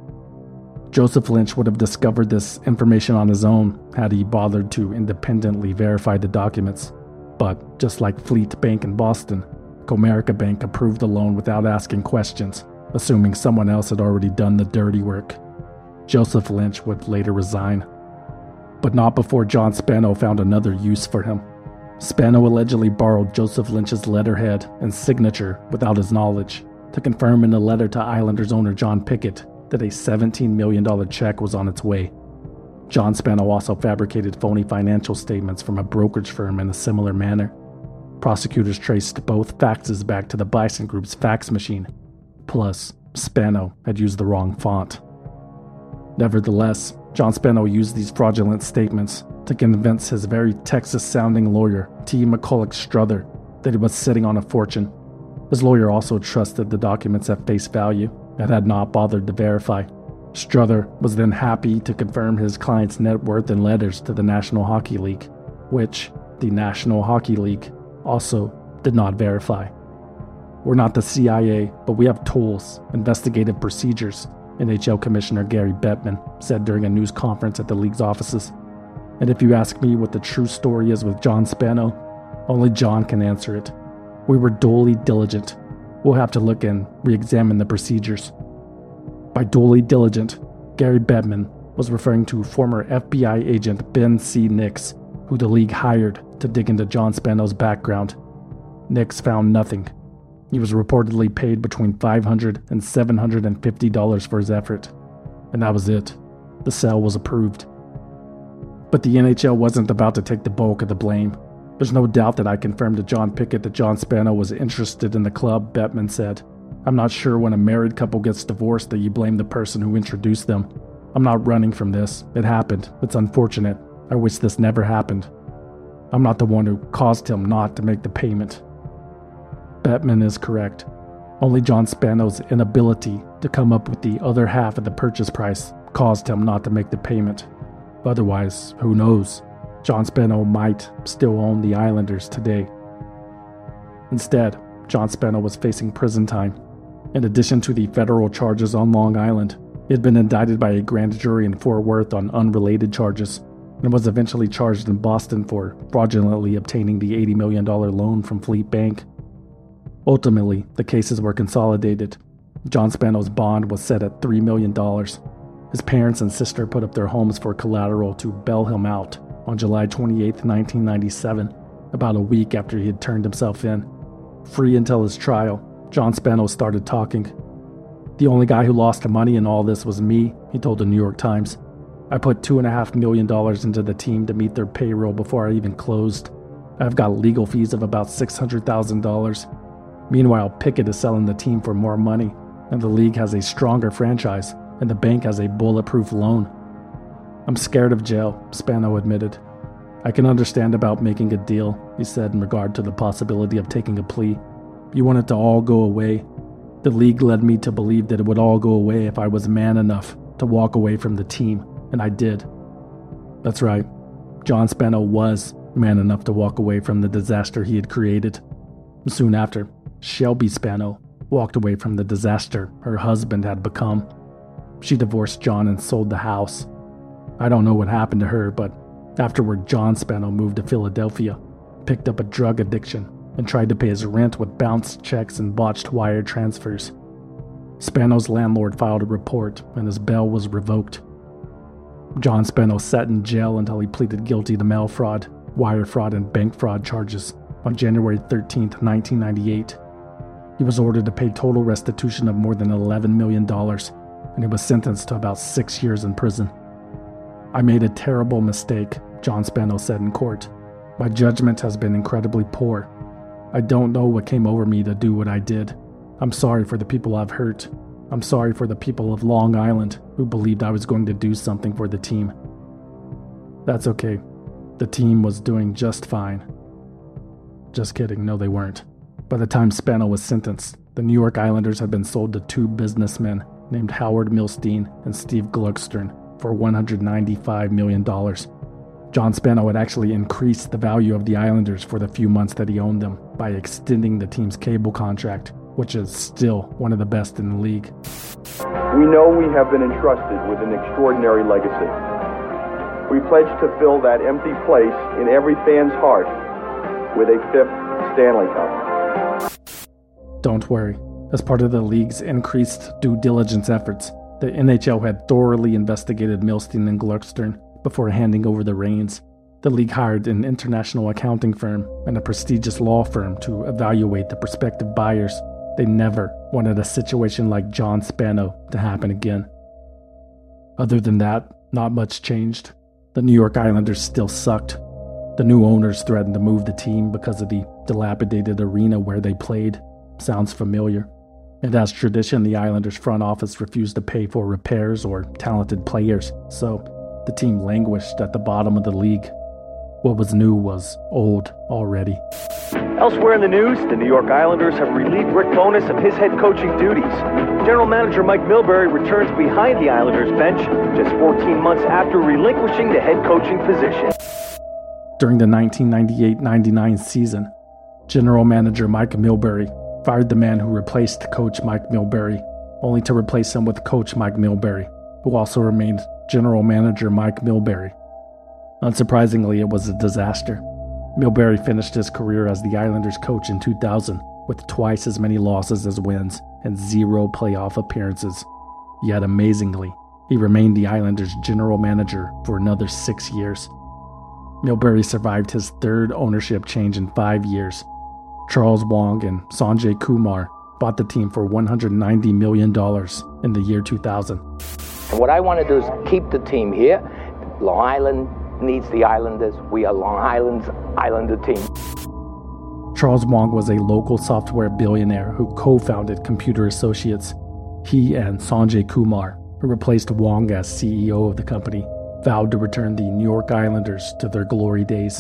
Joseph Lynch would have discovered this information on his own had he bothered to independently verify the documents. But just like Fleet Bank in Boston, Comerica Bank approved the loan without asking questions, assuming someone else had already done the dirty work. Joseph Lynch would later resign, but not before John Spano found another use for him. Spano allegedly borrowed Joseph Lynch's letterhead and signature without his knowledge to confirm in a letter to Islanders owner John Pickett that a $17 million check was on its way. John Spano also fabricated phony financial statements from a brokerage firm in a similar manner. Prosecutors traced both faxes back to the Bison Group's fax machine. Plus, Spano had used the wrong font. Nevertheless, John Spano used these fraudulent statements to convince his very Texas-sounding lawyer, T. McCulloch Struther, that he was sitting on a fortune. His lawyer also trusted the documents at face value and had not bothered to verify. Struther was then happy to confirm his client's net worth in letters to the National Hockey League, which the National Hockey League also did not verify. We're not the CIA, but we have tools, investigative procedures, NHL Commissioner Gary Bettman said during a news conference at the league's offices. And if you ask me what the true story is with John Spano, only John can answer it. We were duly diligent. We'll have to look and re-examine the procedures. By duly diligent, Gary Bettman was referring to former FBI agent Ben C. Nix, who the league hired to dig into John Spano's background. Nix found nothing. He was reportedly paid between $500 and $750 for his effort. And that was it. The sale was approved. But the NHL wasn't about to take the bulk of the blame. There's no doubt that I confirmed to John Pickett that John Spano was interested in the club, Bettman said. I'm not sure when a married couple gets divorced that you blame the person who introduced them. I'm not running from this. It happened. It's unfortunate. I wish this never happened. I'm not the one who caused him not to make the payment. Bettman is correct. Only John Spano's inability to come up with the other half of the purchase price caused him not to make the payment. Otherwise, who knows? John Spano might still own the Islanders today. Instead, John Spano was facing prison time. In addition to the federal charges on Long Island, he had been indicted by a grand jury in Fort Worth on unrelated charges and was eventually charged in Boston for fraudulently obtaining the $80 million loan from Fleet Bank. Ultimately, the cases were consolidated. John Spano's bond was set at $3 million. His parents and sister put up their homes for collateral to bail him out on July 28, 1997, about a week after he had turned himself in. Free until his trial, John Spano started talking. The only guy who lost money in all this was me, he told the New York Times. I put $2.5 million into the team to meet their payroll before I even closed. I've got legal fees of about $600,000. Meanwhile, Pickett is selling the team for more money, and the league has a stronger franchise, and the bank has a bulletproof loan. I'm scared of jail, Spano admitted. I can understand about making a deal, he said in regard to the possibility of taking a plea. You want it to all go away. The league led me to believe that it would all go away if I was man enough to walk away from the team, and I did. That's right. John Spano was man enough to walk away from the disaster he had created. Soon after, Shelby Spano walked away from the disaster her husband had become. She divorced John and sold the house. I don't know what happened to her, but afterward John Spano moved to Philadelphia, picked up a drug addiction, and tried to pay his rent with bounced checks and botched wire transfers. Spano's landlord filed a report, and his bail was revoked. John Spano sat in jail until he pleaded guilty to mail fraud, wire fraud, and bank fraud charges on January 13, 1998. He was ordered to pay total restitution of more than $11 million, and he was sentenced to about 6 years in prison. "I made a terrible mistake," John Spano said in court. "My judgment has been incredibly poor. I don't know what came over me to do what I did. I'm sorry for the people I've hurt. I'm sorry for the people of Long Island who believed I was going to do something for the team." That's okay. The team was doing just fine. Just kidding, no they weren't. By the time Spano was sentenced, the New York Islanders had been sold to two businessmen named Howard Milstein and Steve Gluckstern for $195 million. John Spano had actually increased the value of the Islanders for the few months that he owned them by extending the team's cable contract, which is still one of the best in the league. We know we have been entrusted with an extraordinary legacy. We pledge to fill that empty place in every fan's heart with a fifth Stanley Cup. Don't worry. As part of the league's increased due diligence efforts, the NHL had thoroughly investigated Milstein and Gluckstern before handing over the reins. The league hired an international accounting firm and a prestigious law firm to evaluate the prospective buyers. They never wanted a situation like John Spano to happen again. Other than that, not much changed. The New York Islanders still sucked. The new owners threatened to move the team because of the dilapidated arena where they played. Sounds familiar. And as tradition, the Islanders front office refused to pay for repairs or talented players, so the team languished at the bottom of the league. What was new was old already. Elsewhere in the news, the New York Islanders have relieved Rick Bowness of his head coaching duties. General manager Mike Milbury returns behind the Islanders bench just 14 months after relinquishing the head coaching position. During the 1998-99 season, general manager Mike Milbury fired the man who replaced coach Mike Milbury, only to replace him with coach Mike Milbury, who also remained general manager Mike Milbury. Unsurprisingly, it was a disaster. Milbury finished his career as the Islanders coach in 2000 with twice as many losses as wins and 0 playoff appearances. Yet amazingly, he remained the Islanders general manager for another 6 years. Milbury survived his third ownership change in 5 years. Charles Wang and Sanjay Kumar bought the team for $190 million in the year 2000. And what I want to do is keep the team here. Long Island needs the Islanders. We are Long Island's Islander team. Charles Wang was a local software billionaire who co-founded Computer Associates. He and Sanjay Kumar, who replaced Wang as CEO of the company, vowed to return the New York Islanders to their glory days.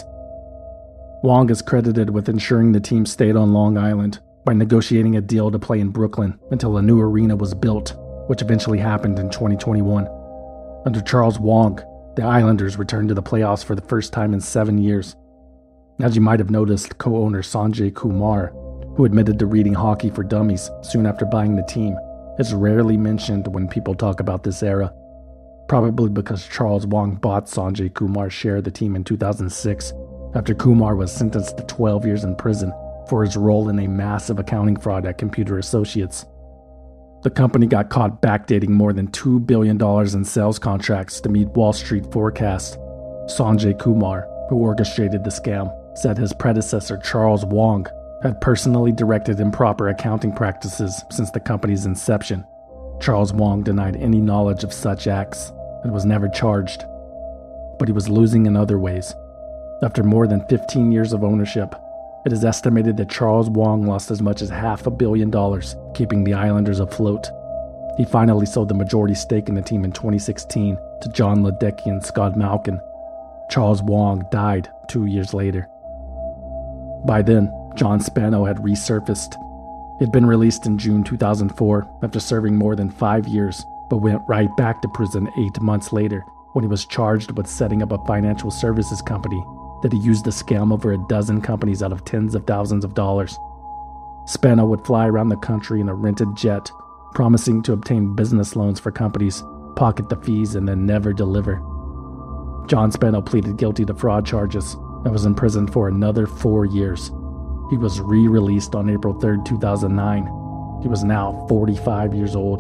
Wang is credited with ensuring the team stayed on Long Island by negotiating a deal to play in Brooklyn until a new arena was built, which eventually happened in 2021. Under Charles Wang, the Islanders returned to the playoffs for the first time in 7 years. As you might have noticed, co-owner Sanjay Kumar, who admitted to reading Hockey for Dummies soon after buying the team, is rarely mentioned when people talk about this era. Probably because Charles Wang bought Sanjay Kumar's share of the team in 2006, after Kumar was sentenced to 12 years in prison for his role in a massive accounting fraud at Computer Associates. The company got caught backdating more than $2 billion in sales contracts to meet Wall Street forecasts. Sanjay Kumar, who orchestrated the scam, said his predecessor Charles Wang had personally directed improper accounting practices since the company's inception. Charles Wang denied any knowledge of such acts and was never charged. But he was losing in other ways. After more than 15 years of ownership, it is estimated that Charles Wang lost as much as $500 million, keeping the Islanders afloat. He finally sold the majority stake in the team in 2016 to John Ledecky and Scott Malkin. Charles Wang died 2 years later. By then, John Spano had resurfaced. He had been released in June 2004 after serving more than 5 years, but went right back to prison 8 months later when he was charged with setting up a financial services company that he used to scam over a dozen companies out of tens of thousands of dollars. Spano would fly around the country in a rented jet, promising to obtain business loans for companies, pocket the fees, and then never deliver. John Spano pleaded guilty to fraud charges and was imprisoned for another 4 years. He was re-released on April 3, 2009. He was now 45 years old.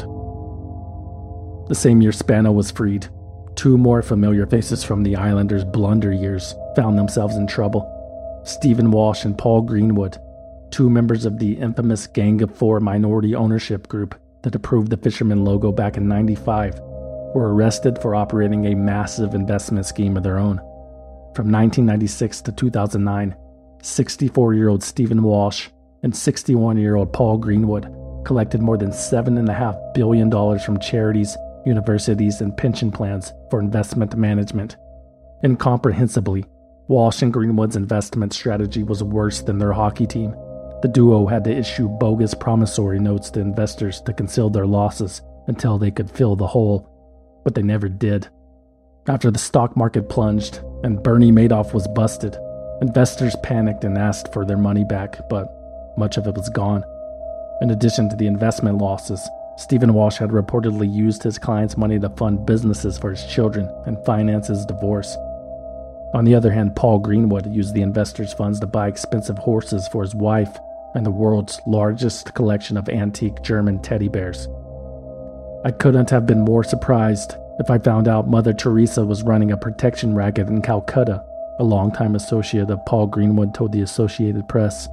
The same year Spano was freed, 2 more familiar faces from the Islanders' blunder years found themselves in trouble. Stephen Walsh and Paul Greenwood. 2 members of the infamous Gang of 4 minority ownership group that approved the Fisherman logo back in '95, were arrested for operating a massive investment scheme of their own. From 1996 to 2009, 64-year-old Stephen Walsh and 61-year-old Paul Greenwood collected more than $7.5 billion from charities, universities, and pension plans for investment management. Incomprehensibly, Walsh and Greenwood's investment strategy was worse than their hockey team. The duo had to issue bogus promissory notes to investors to conceal their losses until they could fill the hole, but they never did. After the stock market plunged and Bernie Madoff was busted, investors panicked and asked for their money back, but much of it was gone. In addition to the investment losses, Stephen Walsh had reportedly used his clients' money to fund businesses for his children and finance his divorce. On the other hand, Paul Greenwood used the investors' funds to buy expensive horses for his wife and the world's largest collection of antique German teddy bears. I couldn't have been more surprised if I found out Mother Teresa was running a protection racket in Calcutta, a longtime associate of Paul Greenwood told the Associated Press.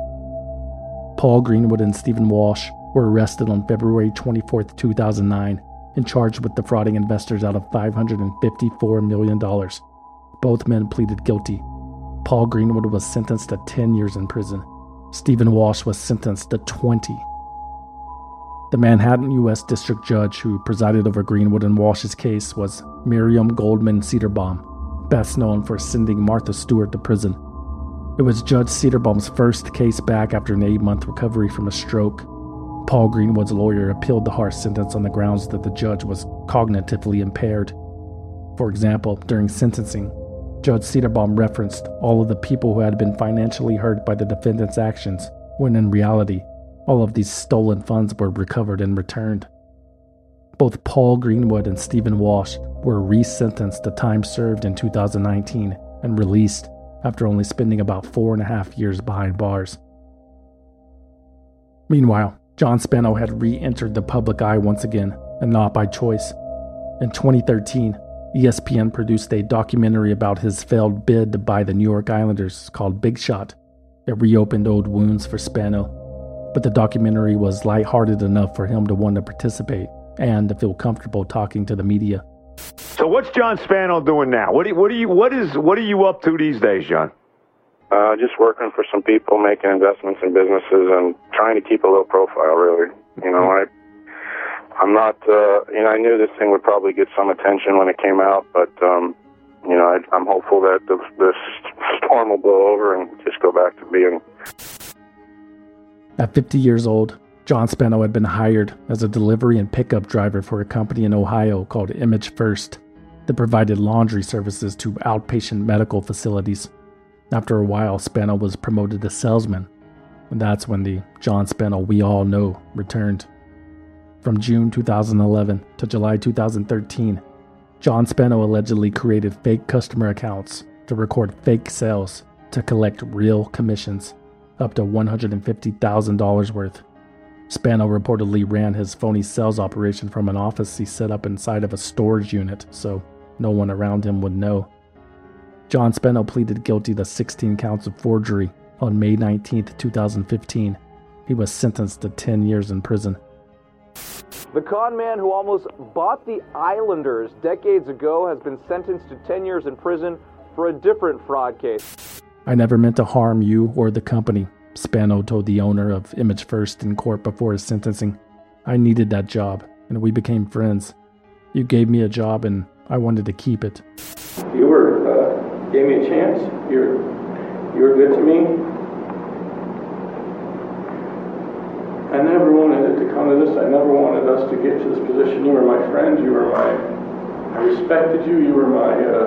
Paul Greenwood and Stephen Walsh were arrested on February 24, 2009, and charged with defrauding investors out of $554 million. Both men pleaded guilty. Paul Greenwood was sentenced to 10 years in prison. Stephen Walsh was sentenced to 20. The Manhattan U.S. District Judge who presided over Greenwood and Walsh's case was Miriam Goldman Cedarbaum, best known for sending Martha Stewart to prison. It was Judge Cedarbaum's first case back after an 8-month recovery from a stroke. Paul Greenwood's lawyer appealed the harsh sentence on the grounds that the judge was cognitively impaired. For example, during sentencing, Judge Cedarbaum referenced all of the people who had been financially hurt by the defendant's actions, when in reality, all of these stolen funds were recovered and returned. Both Paul Greenwood and Stephen Walsh were resentenced to time served in 2019 and released after only spending about 4.5 years behind bars. Meanwhile, John Spano had re-entered the public eye once again, and not by choice. In 2013, ESPN produced a documentary about his failed bid to buy the New York Islanders called Big Shot. It reopened old wounds for Spano, but the documentary was lighthearted enough for him to want to participate and to feel comfortable talking to the media. So what's John Spano doing now? What are you up to these days, John? Just working for some people, making investments in businesses, and trying to keep a low profile. Really, I'm not. I knew this thing would probably get some attention when it came out, but I'm hopeful that this storm will blow over and just go back to being. At 50 years old, John Spano had been hired as a delivery and pickup driver for a company in Ohio called Image First that provided laundry services to outpatient medical facilities. After a while, Spano was promoted to salesman, and that's when the John Spano we all know returned. From June 2011 to July 2013, John Spano allegedly created fake customer accounts to record fake sales to collect real commissions, up to $150,000 worth. Spano reportedly ran his phony sales operation from an office he set up inside of a storage unit so no one around him would know. John Spano pleaded guilty to 16 counts of forgery on May 19, 2015. He was sentenced to 10 years in prison. The con man who almost bought the Islanders decades ago has been sentenced to 10 years in prison for a different fraud case. I never meant to harm you or the company, Spano told the owner of Image First in court before his sentencing. I needed that job, and we became friends. You gave me a job, and I wanted to keep it. You gave me a chance. You were good to me. I never wanted it to come to this. I never wanted us to get to this position. You were my friend. I respected you. You were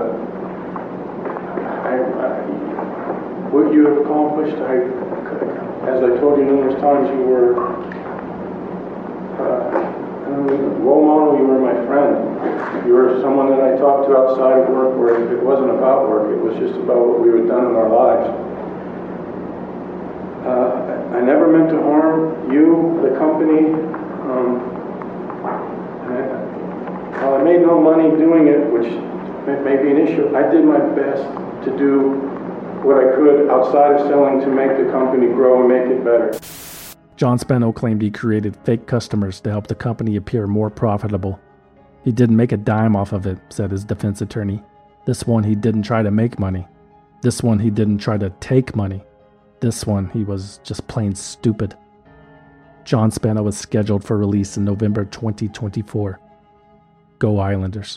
what you have accomplished. As I told you numerous times, you were a role model. You were my friend. You were someone that I talked to outside of work, where it wasn't about work. It was just about what we had done in our lives. I never meant to harm you, the company. While I made no money doing it, which may be an issue, I did my best to do what I could outside of selling to make the company grow and make it better. John Spano claimed he created fake customers to help the company appear more profitable. He didn't make a dime off of it, said his defense attorney. This one, he didn't try to make money. This one, he didn't try to take money. This one, he was just plain stupid. John Spano was scheduled for release in November 2024. Go Islanders.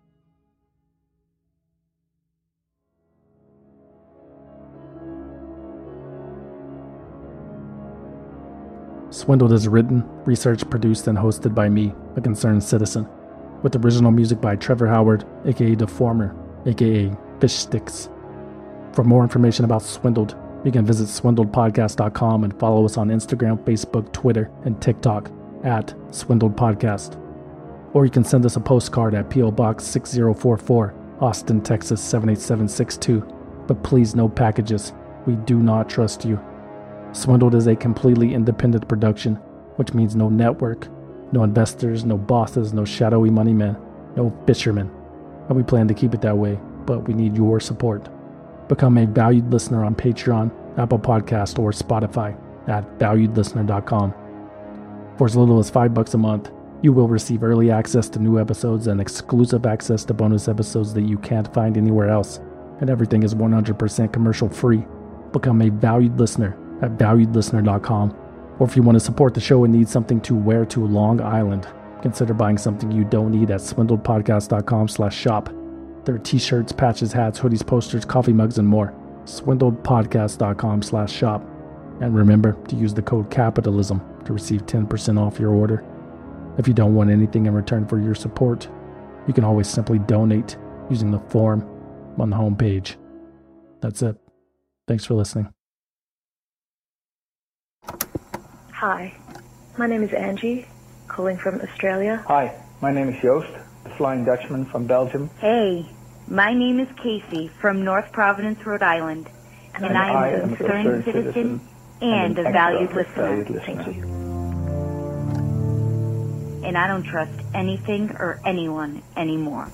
Swindled is written, researched, produced, and hosted by me, a concerned citizen, with original music by Trevor Howard, aka The Former, aka Fish Sticks. For more information about Swindled, you can visit swindledpodcast.com and follow us on Instagram, Facebook, Twitter, and TikTok at Swindled Podcast. Or you can send us a postcard at P.O. Box 6044, Austin, Texas 78762. But please, no packages. We do not trust you. Swindled is a completely independent production, which means no network, no investors, no bosses, no shadowy money men, no fishermen. And we plan to keep it that way, but we need your support. Become a valued listener on Patreon, Apple Podcast, or Spotify at valuedlistener.com. For as little as $5 a month, you will receive early access to new episodes and exclusive access to bonus episodes that you can't find anywhere else. And everything is 100% commercial free. Become a valued listener at valuedlistener.com. Or if you want to support the show and need something to wear to Long Island, consider buying something you don't need at swindledpodcast.com/shop. There are t-shirts, patches, hats, hoodies, posters, coffee mugs, and more. swindledpodcast.com/shop. And remember to use the code CAPITALISM to receive 10% off your order. If you don't want anything in return for your support, you can always simply donate using the form on the homepage. That's it. Thanks for listening. Hi, my name is Angie, calling from Australia. Hi, my name is Joost, the Flying Dutchman from Belgium. Hey, my name is Casey from North Providence, Rhode Island, and I am a concerned citizen and a valued listener. Thank you. And I don't trust anything or anyone anymore.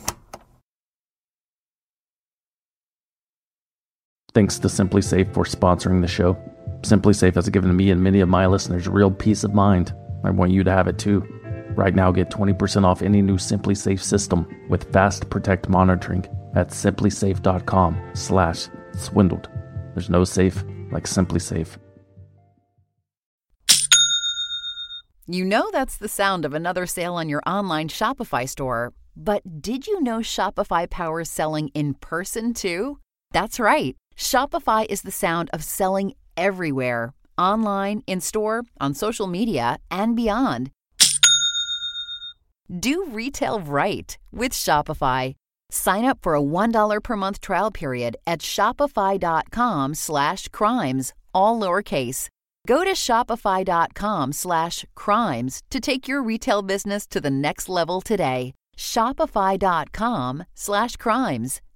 Thanks to SimpliSafe for sponsoring the show. SimpliSafe has given me and many of my listeners real peace of mind. I want you to have it too. Right now, get 20% off any new SimpliSafe system with Fast Protect monitoring at simplysafe.com/swindled. There's no safe like SimpliSafe. You know that's the sound of another sale on your online Shopify store. But did you know Shopify powers selling in person too? That's right. Shopify is the sound of selling everywhere. Online, in-store, on social media, and beyond. Do retail right with Shopify. Sign up for a $1 per month trial period at shopify.com/crimes, all lowercase. Go to shopify.com/crimes to take your retail business to the next level today. Shopify.com/crimes.